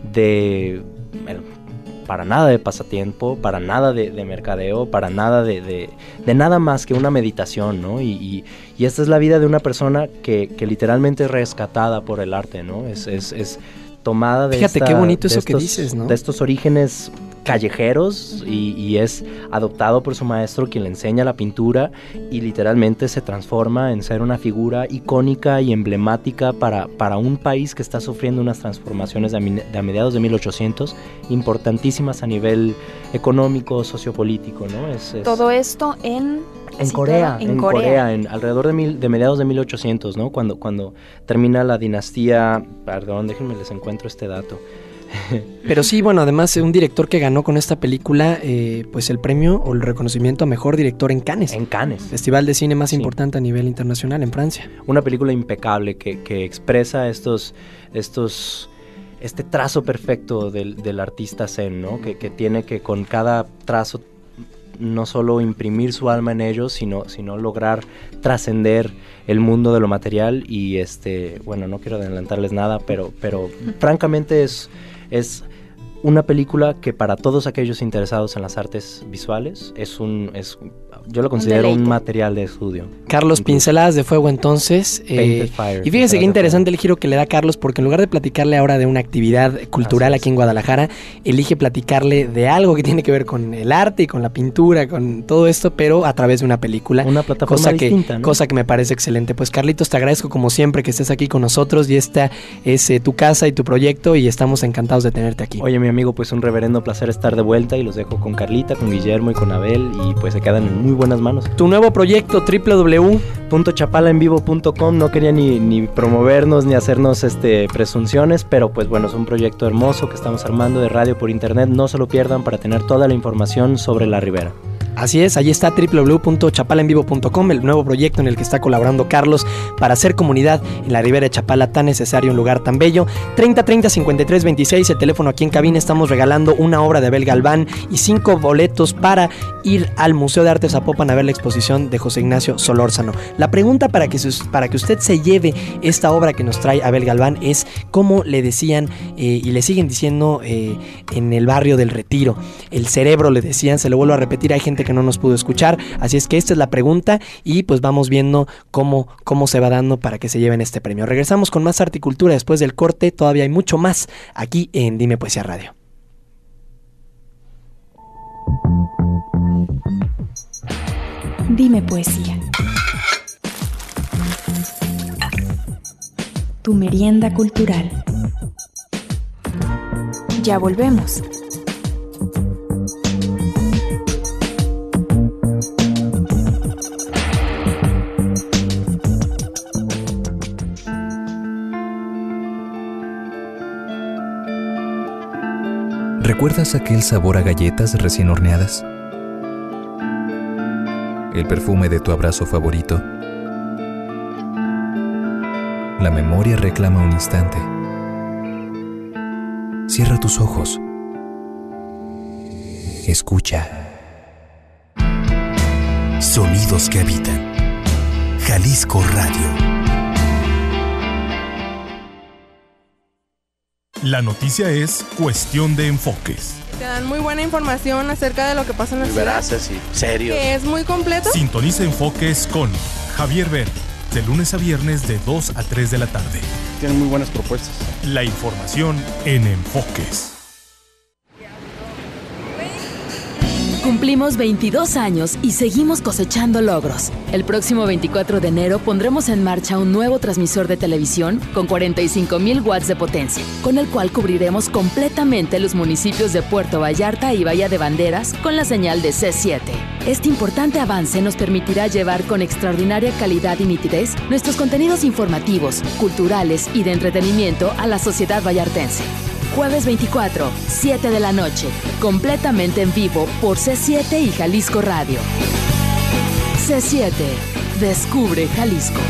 para nada de pasatiempo, para nada de mercadeo, para nada de nada más que una meditación, ¿no? Y esta es la vida de una persona que literalmente es rescatada por el arte, ¿no? Es tomada de Fíjate qué bonito eso que dices, ¿no? De estos orígenes callejeros, y es adoptado por su maestro, quien le enseña la pintura, y literalmente se transforma en ser una figura icónica y emblemática para un país que está sufriendo unas transformaciones de a mediados de 1800 importantísimas a nivel económico, sociopolítico, ¿no? Todo esto en Corea, alrededor de mediados de 1800, ¿no? Cuando termina la dinastía, perdón, déjenme les encuentro este dato. Pero sí, bueno, además un director que ganó con esta película pues el premio o el reconocimiento a mejor director en Cannes. En Cannes. Festival de cine más importante a nivel internacional en Francia. Una película impecable que expresa este trazo perfecto del artista zen, ¿no? Que tiene que con cada trazo no solo imprimir su alma en ellos, sino lograr trascender el mundo de lo material. Y bueno, no quiero adelantarles nada, pero francamente es una película que para todos aquellos interesados en las artes visuales yo lo considero un material de estudio. Carlos, Pinceladas de Fuego, entonces. Fire, y fíjense qué interesante el giro que le da Carlos, porque en lugar de platicarle ahora de una actividad cultural aquí en Guadalajara, elige platicarle de algo que tiene que ver con el arte y con la pintura, con todo esto, pero a través de una película. Una plataforma distinta, ¿no? Cosa que me parece excelente. Pues Carlitos, te agradezco como siempre que estés aquí con nosotros, y esta es tu casa y tu proyecto, y estamos encantados de tenerte aquí. Oye, mi amigo, pues un reverendo placer estar de vuelta, y los dejo con Carlita, con Guillermo y con Abel, y pues se quedan en muy buenas manos. Tu nuevo proyecto, www.chapalaenvivo.com. No quería ni promovernos ni hacernos presunciones, pero pues bueno, es un proyecto hermoso que estamos armando de radio por internet. No se lo pierdan para tener toda la información sobre la Ribera. Así es, ahí está www.chapalaenvivo.com, el nuevo proyecto en el que está colaborando Carlos para hacer comunidad en la Ribera de Chapala, tan necesario, un lugar tan bello. 3030-5326, el teléfono aquí en cabina. Estamos regalando una obra de Abel Galván y 5 boletos para ir al Museo de Arte Zapopan a ver la exposición de José Ignacio Solórzano. La pregunta para que usted se lleve esta obra que nos trae Abel Galván es cómo le decían y le siguen diciendo en el barrio del Retiro. El cerebro le decían, se lo vuelvo a repetir, hay gente que no nos pudo escuchar, así es que esta es la pregunta, y pues vamos viendo cómo se va dando para que se lleven este premio. Regresamos con más arte y cultura después del corte. Todavía hay mucho más aquí en Dime Poesía Radio. Dime Poesía. Tu merienda cultural. Ya volvemos. ¿Recuerdas aquel sabor a galletas recién horneadas? ¿El perfume de tu abrazo favorito? La memoria reclama un instante. Cierra tus ojos. Escucha. Sonidos que habitan. Jalisco Radio. La noticia es cuestión de enfoques. Te dan muy buena información acerca de lo que pasa en la ciudad. Veraces y serios. Que es muy completo. Sintoniza Enfoques con Javier Verde, de lunes a viernes de 2 a 3 de la tarde. Tienen muy buenas propuestas. La información en Enfoques. Cumplimos 22 años y seguimos cosechando logros. El próximo 24 de enero pondremos en marcha un nuevo transmisor de televisión con 45,000 watts de potencia, con el cual cubriremos completamente los municipios de Puerto Vallarta y Bahía de Banderas con la señal de C7. Este importante avance nos permitirá llevar con extraordinaria calidad y nitidez nuestros contenidos informativos, culturales y de entretenimiento a la sociedad vallartense. Jueves 24, 7 de la noche, completamente en vivo por C7 y Jalisco Radio. C7, descubre Jalisco.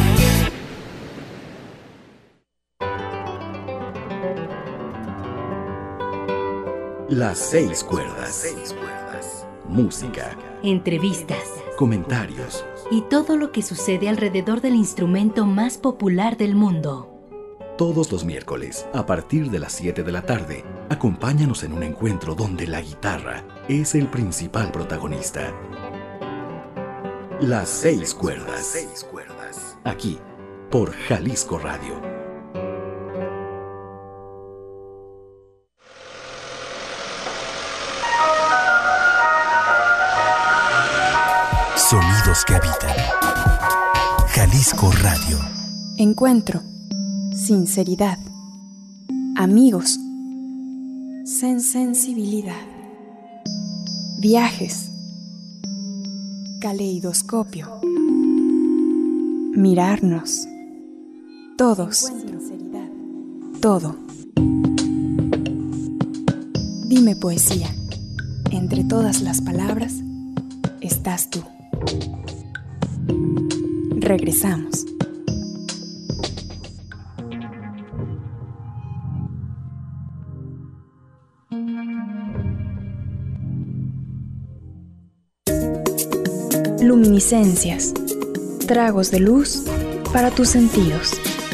Las 6 cuerdas. Música. Entrevistas. Comentarios. Y todo lo que sucede alrededor del instrumento más popular del mundo. Todos los miércoles, a partir de las 7 de la tarde, acompáñanos en un encuentro donde la guitarra es el principal protagonista. Las 6 cuerdas. Aquí, por Jalisco Radio. Sonidos que habitan. Jalisco Radio. Encuentro. Sinceridad. Amigos. Sensibilidad. Viajes. Caleidoscopio. Mirarnos. Todos. Todo. Dime poesía. Entre todas las palabras estás tú. Regresamos. Luminiscencias, tragos de luz para tus sentidos.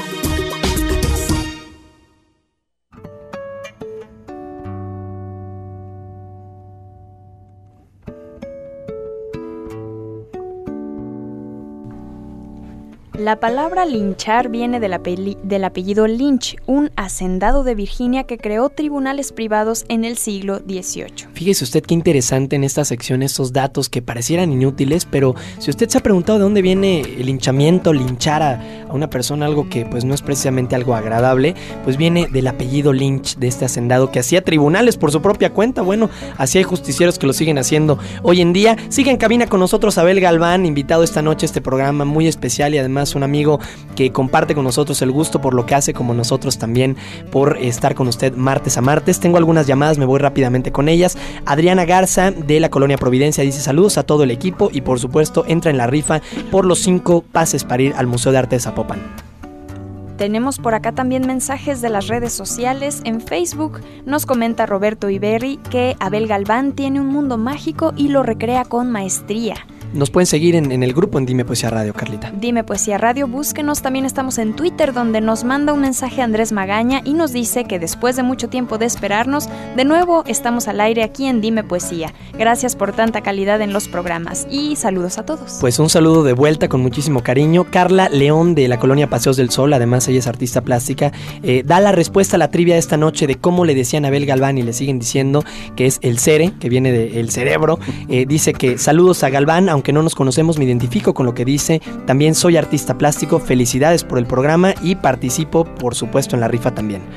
La palabra linchar viene del apellido Lynch, un hacendado de Virginia que creó tribunales privados en el siglo XVIII. Fíjese usted qué interesante en esta sección estos datos que parecieran inútiles, pero si usted se ha preguntado de dónde viene el linchamiento, linchar a una persona, algo que pues no es precisamente algo agradable, pues viene del apellido Lynch, de este hacendado que hacía tribunales por su propia cuenta. Bueno, así hay justicieros que lo siguen haciendo hoy en día. Sigue en cabina con nosotros Abel Galván, invitado esta noche a este programa muy especial y además un amigo que comparte con nosotros el gusto por lo que hace, como nosotros también por estar con usted martes a martes. Tengo algunas llamadas, me voy rápidamente con ellas. Adriana Garza de la Colonia Providencia dice saludos a todo el equipo y por supuesto entra en la rifa por los 5 pases para ir al Museo de Arte de Zapopan. Tenemos por acá también mensajes de las redes sociales. En Facebook nos comenta Roberto Iberri que Abel Galván tiene un mundo mágico y lo recrea con maestría. Nos pueden seguir en el grupo en Dime Poesía Radio, Carlita. Dime Poesía Radio, búsquenos. También estamos en Twitter, donde nos manda un mensaje Andrés Magaña y nos dice que después de mucho tiempo de esperarnos, de nuevo estamos al aire aquí en Dime Poesía. Gracias por tanta calidad en los programas y saludos a todos. Pues un saludo de vuelta con muchísimo cariño. Carla León de la Colonia Paseos del Sol, además ella es artista plástica, da la respuesta a la trivia de esta noche de cómo le decían a Abel Galván y le siguen diciendo que es el cere, que viene del cerebro. Dice que saludos a Galván, aunque no nos conocemos, me identifico con lo que dice. También soy artista plástico, felicidades por el programa y participo, por supuesto, en la rifa también.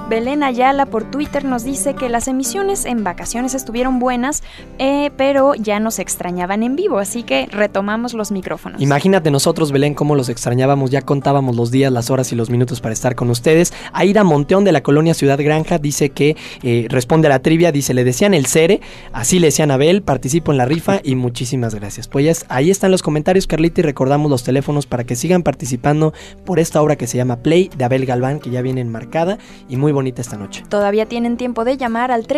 Belén Ayala por Twitter nos dice que las emisiones en vacaciones estuvieron buenas, pero ya nos extrañaban en vivo, así que retomamos los micrófonos. Imagínate nosotros, Belén, cómo los extrañábamos, ya contábamos los días, las horas y los minutos para estar con ustedes. Aida Monteón de la colonia Ciudad Granja dice que responde a la trivia, dice, le decían el Cere, así le decían a Abel, participo en la rifa y muchísimas gracias. Pues ya, ahí están los comentarios, Carlita, y recordamos los teléfonos para que sigan participando por esta obra que se llama Play de Abel Galván, que ya viene enmarcada y muy bonita esta noche. Todavía tienen tiempo de llamar al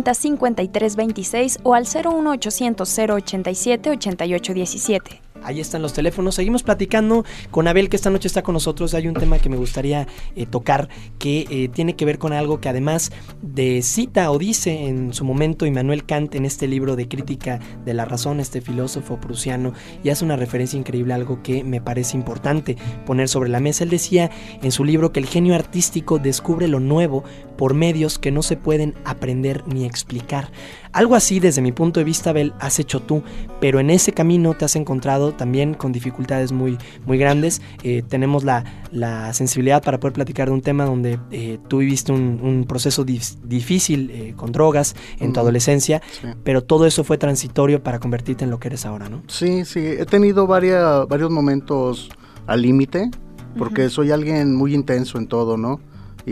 3030-5326 o al 01800 087 8817. Ahí están los teléfonos. Seguimos platicando con Abel, que esta noche está con nosotros. Hay un tema que me gustaría tocar, que tiene que ver con algo que además de cita o dice en su momento Immanuel Kant en este libro de Crítica de la Razón, este filósofo prusiano, y hace una referencia increíble a algo que me parece importante poner sobre la mesa. Él decía en su libro que el genio artístico descubre lo nuevo por medios que no se pueden aprender ni explicar. Algo así, desde mi punto de vista, Abel, has hecho tú, pero en ese camino te has encontrado también con dificultades muy, muy grandes. Tenemos la sensibilidad para poder platicar de un tema donde tú viviste un proceso difícil con drogas en tu adolescencia, sí, pero todo eso fue transitorio para convertirte en lo que eres ahora, ¿no? Sí, he tenido varios momentos al límite, porque soy alguien muy intenso en todo, ¿no?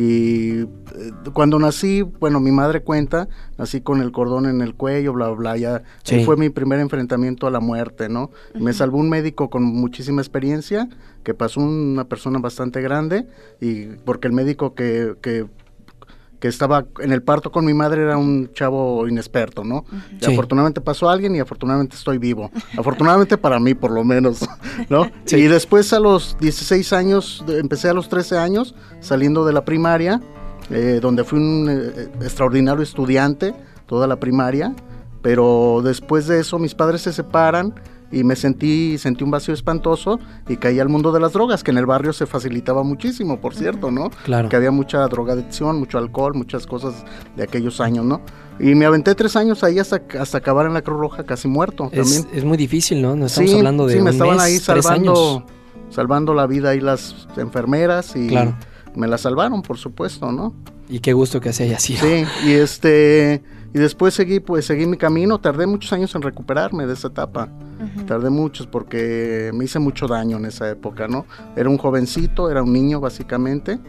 Y cuando nací, bueno, mi madre cuenta, nací con el cordón en el cuello, bla, bla, ya. Sí. Fue mi primer enfrentamiento a la muerte, ¿no? Me salvó un médico con muchísima experiencia, que pasó una persona bastante grande, y porque el médico que estaba en el parto con mi madre era un chavo inexperto, ¿no? Y sí, afortunadamente pasó alguien y afortunadamente estoy vivo. Afortunadamente para mí, por lo menos, ¿no? Sí. Y después a los 16 años, empecé a los 13 años, saliendo de la primaria, donde fui un extraordinario estudiante, toda la primaria, pero después de eso mis padres se separan, y sentí un vacío espantoso y caí al mundo de las drogas, que en el barrio se facilitaba muchísimo, por cierto, ¿no? Claro. Que había mucha drogadicción, mucho alcohol, muchas cosas de aquellos años, ¿no? Y me aventé 3 años ahí hasta acabar en la Cruz Roja casi muerto. Es muy difícil, ¿no? No estamos hablando de me estaban ahí salvando la vida ahí las enfermeras y claro, me la salvaron, por supuesto, ¿no? Y qué gusto que se haya sido. Sí, y después seguí mi camino. Tardé muchos años en recuperarme de esa etapa. Tardé muchos porque me hice mucho daño en esa época, ¿no? Era un jovencito, era un niño básicamente,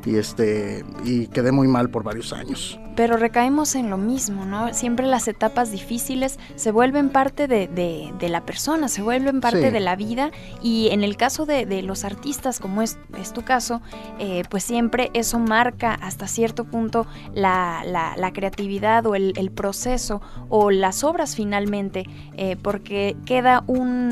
y quedé muy mal por varios años. Pero recaemos en lo mismo, ¿no? Siempre las etapas difíciles se vuelven parte de la persona, se vuelven parte de la vida, y en el caso de los artistas, como es tu caso, pues siempre eso marca hasta cierto punto la creatividad o el proceso o las obras finalmente, porque queda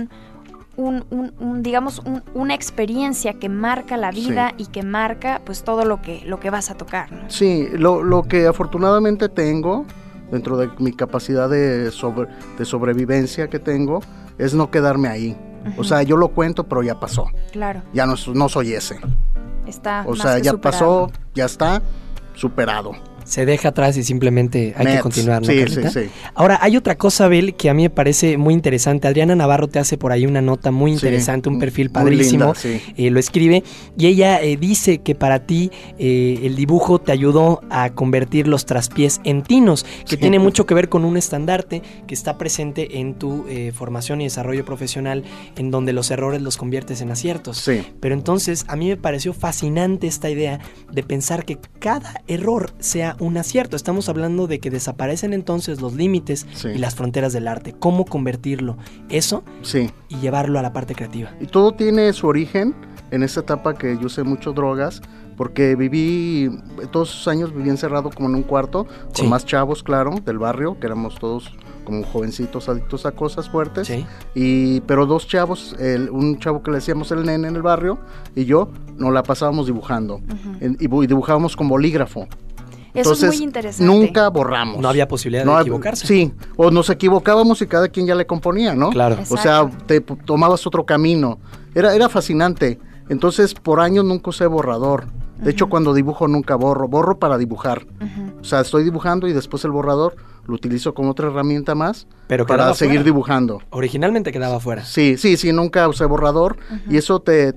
digamos una experiencia que marca la vida y que marca pues todo lo que vas a tocar, ¿no? Sí, lo que afortunadamente tengo dentro de mi capacidad de sobrevivencia que tengo es no quedarme ahí. O sea, yo lo cuento, pero ya pasó. Claro. Ya no soy ese. Está o sea, ya superado. Pasó, ya está superado. Se deja atrás y simplemente hay que continuar, ¿no, Carlita? Sí. Ahora, hay otra cosa, Abel, que a mí me parece muy interesante. Adriana Navarro te hace por ahí una nota muy interesante, un perfil padrísimo, linda, lo escribe, y ella dice que para ti el dibujo te ayudó a convertir los traspiés en tinos, que tiene mucho que ver con un estandarte que está presente en tu formación y desarrollo profesional, en donde los errores los conviertes en aciertos. Sí. Pero entonces, a mí me pareció fascinante esta idea de pensar que cada error sea un acierto. Estamos hablando de que desaparecen entonces los límites y las fronteras del arte. ¿Cómo convertirlo eso y llevarlo a la parte creativa? Y todo tiene su origen en esa etapa que yo usé mucho drogas, porque todos esos años viví encerrado como en un cuarto, con más chavos, claro, del barrio, que éramos todos como jovencitos adictos a cosas fuertes, pero 2 chavos, un chavo que le decíamos el nene en el barrio y yo, nos la pasábamos dibujando, y dibujábamos con bolígrafo. Entonces, eso es muy interesante. Nunca borramos. No había posibilidad de equivocarse. Sí, o nos equivocábamos y cada quien ya le componía, ¿no? Claro. Exacto. O sea, te tomabas otro camino. Era fascinante. Entonces, por años nunca usé borrador. De hecho, cuando dibujo nunca borro para dibujar. O sea, estoy dibujando y después el borrador lo utilizo como otra herramienta más para seguir dibujando. Originalmente quedaba fuera. Sí, nunca usé borrador y eso te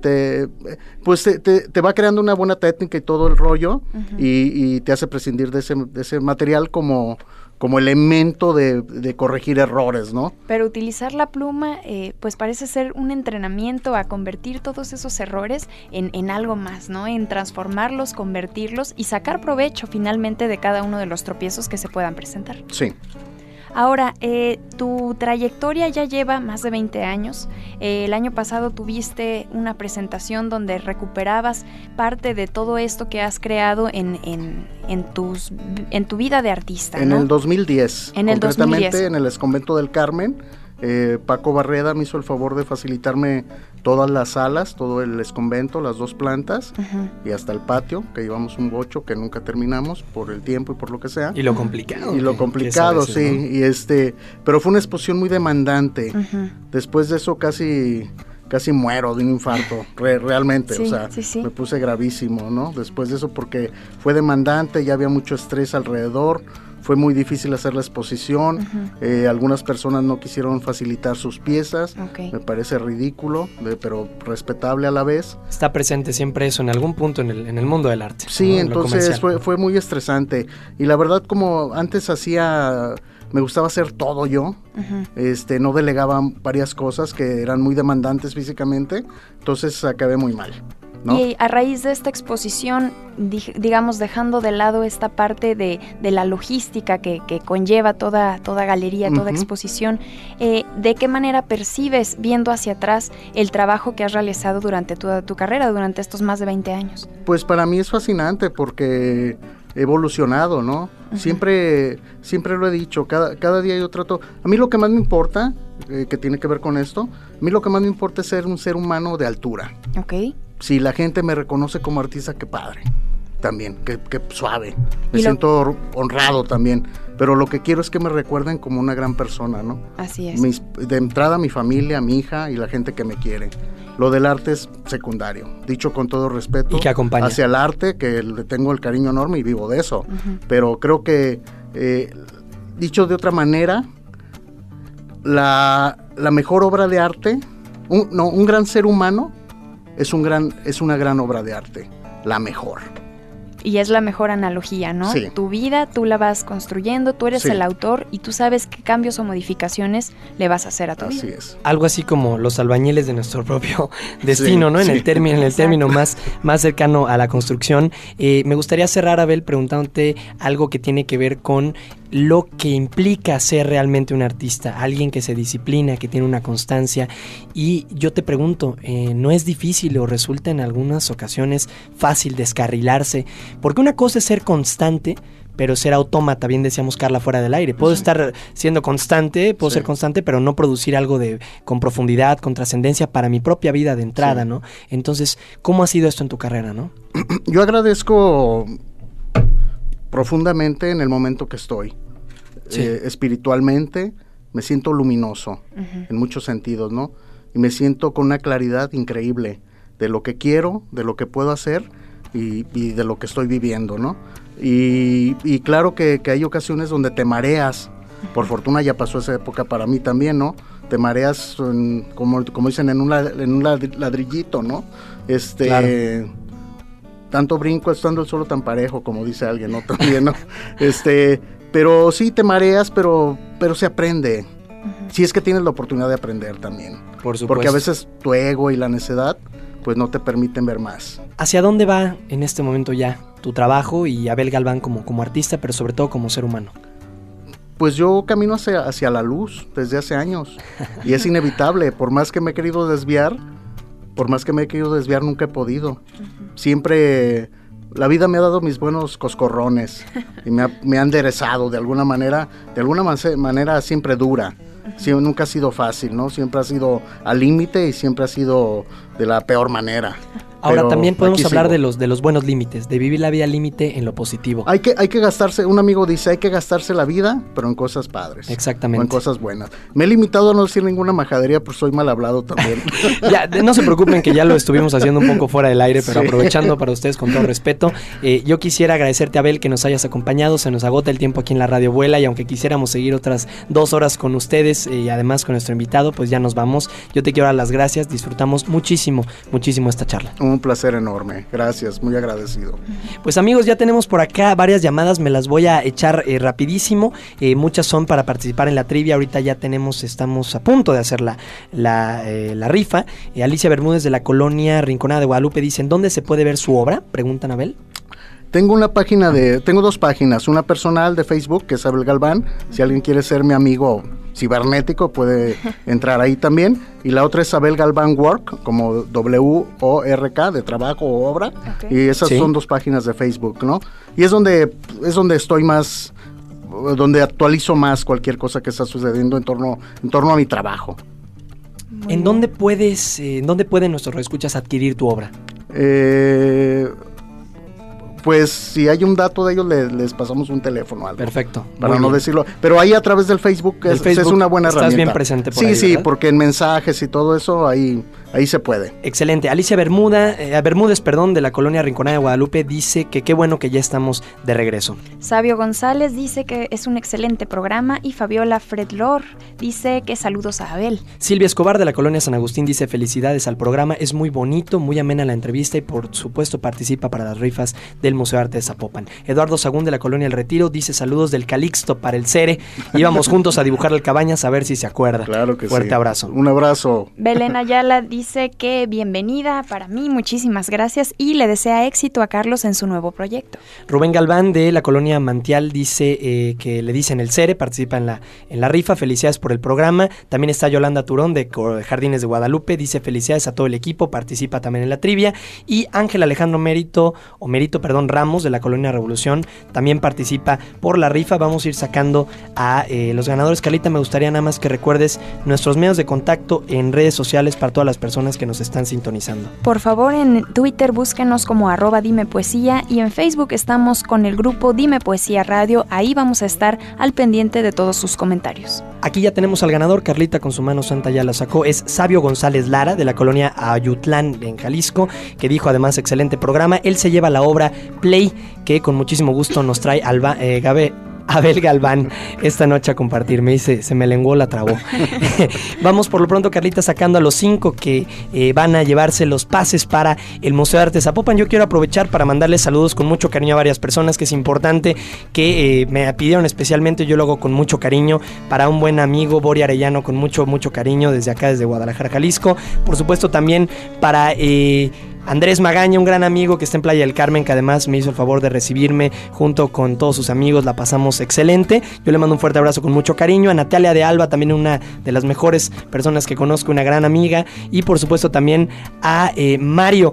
va creando una buena técnica y todo el rollo y te hace prescindir de ese material como elemento de corregir errores, ¿no? Pero utilizar la pluma, pues parece ser un entrenamiento a convertir todos esos errores en algo más, ¿no? En transformarlos, convertirlos y sacar provecho finalmente de cada uno de los tropiezos que se puedan presentar. Sí. Ahora, tu trayectoria ya lleva más de 20 años. El año pasado tuviste una presentación donde recuperabas parte de todo esto que has creado en tu vida de artista, En ¿no? el 2010. En el 2010. Concretamente en el Exconvento del Carmen. Paco Barreda me hizo el favor de facilitarme todas las salas, todo el exconvento, las 2 plantas y hasta el patio, que llevamos un bocho que nunca terminamos por el tiempo y por lo que sea. Y lo complicado. Y lo complicado, veces, sí. ¿No? Pero fue una exposición muy demandante. Después de eso casi muero de un infarto, realmente, sí, o sea, sí. Me puse gravísimo, ¿no? Después de eso porque fue demandante, ya había mucho estrés alrededor. Fue muy difícil hacer la exposición, algunas personas no quisieron facilitar sus piezas, me parece ridículo, pero respetable a la vez. Está presente siempre eso en algún punto en el mundo del arte. Sí, ¿no? Entonces fue muy estresante y la verdad como antes me gustaba hacer todo yo, no delegaba varias cosas que eran muy demandantes físicamente, entonces acabé muy mal. ¿No? Y a raíz de esta exposición, digamos, dejando de lado esta parte de la logística que conlleva toda galería, toda exposición, ¿de qué manera percibes, viendo hacia atrás, el trabajo que has realizado durante toda tu carrera, durante estos más de 20 años? Pues para mí es fascinante porque he evolucionado, ¿no? Siempre lo he dicho, cada día yo trato... A mí lo que más me importa, que tiene que ver con esto, a mí lo que más me importa es ser un ser humano de altura. Ok. Si la gente me reconoce como artista, qué padre, también, qué suave, me siento honrado también, pero lo que quiero es que me recuerden como una gran persona, ¿no? Así es. De entrada mi familia, mi hija y la gente que me quiere. Lo del arte es secundario, dicho con todo respeto. Y que acompaña. Hacia el arte, que le tengo el cariño enorme y vivo de eso, pero creo que, dicho de otra manera, la mejor obra de arte, un gran ser humano, es una gran obra de arte, la mejor. Y es la mejor analogía, ¿no? Sí. Tu vida, tú la vas construyendo, tú eres el autor y tú sabes qué cambios o modificaciones le vas a hacer a tu vida. Así es. Algo así como los albañiles de nuestro propio destino, ¿no? En el término más cercano a la construcción. Me gustaría cerrar, Abel, preguntándote algo que tiene que ver con lo que implica ser realmente un artista, alguien que se disciplina, que tiene una constancia. Y yo te pregunto, ¿no es difícil o resulta en algunas ocasiones fácil descarrilarse? Porque una cosa es ser constante, pero ser autómata, bien decíamos Carla fuera del aire. Puedo estar siendo constante, puedo ser constante, pero no producir algo con profundidad, con trascendencia para mi propia vida de entrada, ¿no? Entonces, ¿cómo ha sido esto en tu carrera, no? Yo agradezco profundamente en el momento que estoy. Espiritualmente me siento luminoso en muchos sentidos, ¿no? Y me siento con una claridad increíble de lo que quiero, de lo que puedo hacer y de lo que estoy viviendo, ¿no? Y claro que hay ocasiones donde te mareas. Por fortuna ya pasó esa época para mí también, ¿no? Te mareas, como dicen, en un ladrillito, ¿no? Claro. Tanto brinco estando el suelo tan parejo, como dice alguien, ¿no? También, ¿no? Pero sí te mareas, pero se aprende. Si es que tienes la oportunidad de aprender también. Por supuesto. Porque a veces tu ego y la necedad, pues no te permiten ver más. ¿Hacia dónde va en este momento ya tu trabajo y Abel Galván como artista, pero sobre todo como ser humano? Pues yo camino hacia la luz desde hace años. Y es inevitable, por más que me he querido desviar, nunca he podido. Siempre la vida me ha dado mis buenos coscorrones y me ha enderezado de alguna manera siempre dura. Nunca ha sido fácil, ¿no? Siempre ha sido al límite y siempre ha sido de la peor manera. Ahora pero también podemos hablar sigo. de los buenos límites, de vivir la vida límite en lo positivo. Hay que gastarse, un amigo dice, hay que gastarse la vida, pero en cosas padres. Exactamente. O en cosas buenas. Me he limitado a no decir ninguna majadería, pues soy mal hablado también. Ya, no se preocupen que ya lo estuvimos haciendo un poco fuera del aire, pero Sí. aprovechando para ustedes con todo respeto, yo quisiera agradecerte, Abel, que nos hayas acompañado. Se nos agota el tiempo aquí en la Radio Vuela y aunque quisiéramos seguir otras 2 horas con ustedes y además con nuestro invitado, pues ya nos vamos. Yo te quiero dar las gracias, disfrutamos muchísimo esta charla. Un placer enorme, gracias, muy agradecido. Pues amigos, ya tenemos por acá varias llamadas, me las voy a echar rapidísimo. Muchas son para participar en la trivia. Ahorita ya estamos a punto de hacer la rifa. Alicia Bermúdez de la colonia Rinconada de Guadalupe dice: ¿en dónde se puede ver su obra? Preguntan, Abel. Tengo 2 páginas, una personal de Facebook, que es Abel Galván, si alguien quiere ser mi amigo cibernético puede entrar ahí también, y la otra es Abel Galván Work, como WORK, de trabajo o obra, y esas son 2 páginas de Facebook, ¿no? Y es donde estoy más, donde actualizo más cualquier cosa que está sucediendo en torno a mi trabajo. ¿En dónde pueden nuestros radioescuchas adquirir tu obra? Pues si hay un dato de ellos, les pasamos un teléfono o algo. Perfecto. Para no decirlo. Pero ahí a través del Facebook, es una buena herramienta. Estás bien presente por ahí, Sí, ¿verdad? porque en mensajes y todo eso, ahí se puede. Excelente. Alicia Bermúdez, de la colonia Rinconada de Guadalupe, dice que qué bueno que ya estamos de regreso. Sabio González dice que es un excelente programa y Fabiola Fredlor dice que saludos a Abel. Silvia Escobar de la colonia San Agustín dice: felicidades al programa, es muy bonito, muy amena la entrevista y por supuesto participa para las rifas del Museo de Arte de Zapopan. Eduardo Sagún de la colonia El Retiro dice: saludos del Calixto para el Cere, íbamos juntos a dibujar el Cabañas, a ver si se acuerda. Claro que Fuerte abrazo. Un abrazo. Belén Ayala dice que bienvenida para mí, muchísimas gracias y le desea éxito a Carlos en su nuevo proyecto. Rubén Galván de la colonia Mantial dice que le dicen el Cere, participa en la rifa, felicidades por el programa. También está Yolanda Turón de Jardines de Guadalupe, dice: felicidades a todo el equipo, participa también en la trivia. Y Ángel Alejandro Merito Ramos de la colonia Revolución también participa por la rifa. Vamos a ir sacando a los ganadores. Carlita, me gustaría nada más que recuerdes nuestros medios de contacto en redes sociales para todas las personas que nos están sintonizando. Por favor, en Twitter búsquenos como @dimepoesía y en Facebook estamos con el grupo Dime Poesía Radio. Ahí vamos a estar al pendiente de todos sus comentarios. Aquí ya tenemos al ganador. Carlita con su mano santa ya la sacó. Es Sabio González Lara de la colonia Ayutlán en Jalisco, que dijo además: excelente programa. Él se lleva la obra Play, que con muchísimo gusto nos trae Abel Galván esta noche a compartir. Me dice, se me lenguó la trabó. Vamos por lo pronto, Carlita, sacando a los 5 que van a llevarse los pases para el Museo de Arte de Zapopan. Yo quiero aprovechar para mandarles saludos con mucho cariño a varias personas, que es importante, que me pidieron especialmente. Yo lo hago con mucho cariño para un buen amigo, Bori Arellano, con mucho cariño desde acá, desde Guadalajara, Jalisco. Por supuesto también para Andrés Magaña, un gran amigo que está en Playa del Carmen, que además me hizo el favor de recibirme junto con todos sus amigos. La pasamos excelente. Yo le mando un fuerte abrazo con mucho cariño. A Natalia de Alba, también una de las mejores personas que conozco, una gran amiga. Y por supuesto también a Mario,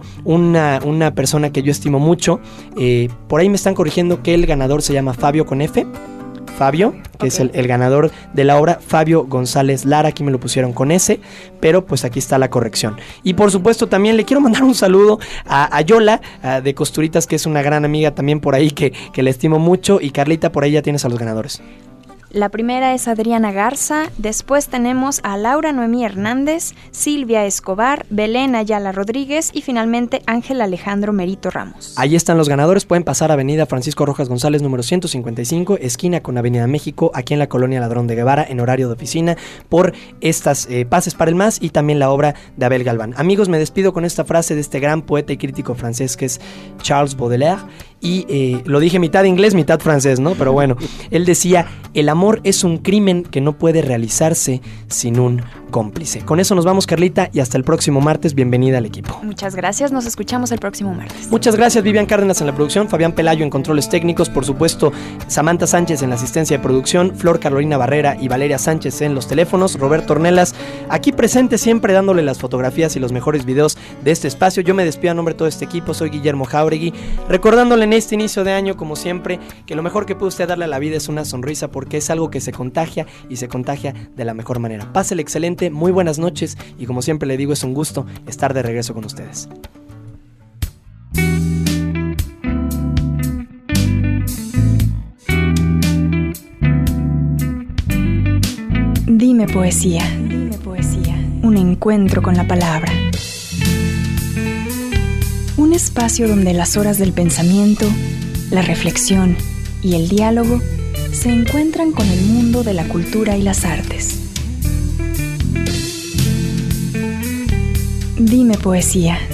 una persona que yo estimo mucho. Por ahí me están corrigiendo que el ganador se llama Fabio con F. Fabio, que es el ganador de la obra, Fabio González Lara. Aquí me lo pusieron con S, pero pues aquí está la corrección. Y por supuesto también le quiero mandar un saludo a Yola de Costuritas, que es una gran amiga también por ahí, que le estimo mucho. Y Carlita, por ahí ya tienes a los ganadores. La primera es Adriana Garza, después tenemos a Laura Noemí Hernández, Silvia Escobar, Belén Ayala Rodríguez y finalmente Ángel Alejandro Merito Ramos. Ahí están los ganadores. Pueden pasar a Avenida Francisco Rojas González, número 155, esquina con Avenida México, aquí en la colonia Ladrón de Guevara, en horario de oficina, por estas pases para el MAS y también la obra de Abel Galván. Amigos, me despido con esta frase de este gran poeta y crítico francés que es Charles Baudelaire. Y lo dije mitad inglés, mitad francés, ¿no? Pero bueno, él decía: el amor es un crimen que no puede realizarse sin un cómplice. Con eso nos vamos, Carlita, y hasta el próximo martes. Bienvenida al equipo. Muchas gracias, nos escuchamos el próximo martes. Muchas gracias, Vivian Cárdenas en la producción, Fabián Pelayo en controles técnicos, por supuesto Samantha Sánchez en la asistencia de producción, Flor Carolina Barrera y Valeria Sánchez en los teléfonos, Roberto Ornelas aquí presente siempre dándole las fotografías y los mejores videos de este espacio. Yo me despido a nombre de todo este equipo, soy Guillermo Jáuregui, recordándole en este inicio de año, como siempre, que lo mejor que puede usted darle a la vida es una sonrisa, porque es algo que se contagia y se contagia de la mejor manera. Pásele excelente, muy buenas noches y como siempre le digo, es un gusto estar de regreso con ustedes. Dime poesía. Dime poesía. Un encuentro con la palabra. Un espacio donde las horas del pensamiento, la reflexión y el diálogo se encuentran con el mundo de la cultura y las artes. Dime poesía.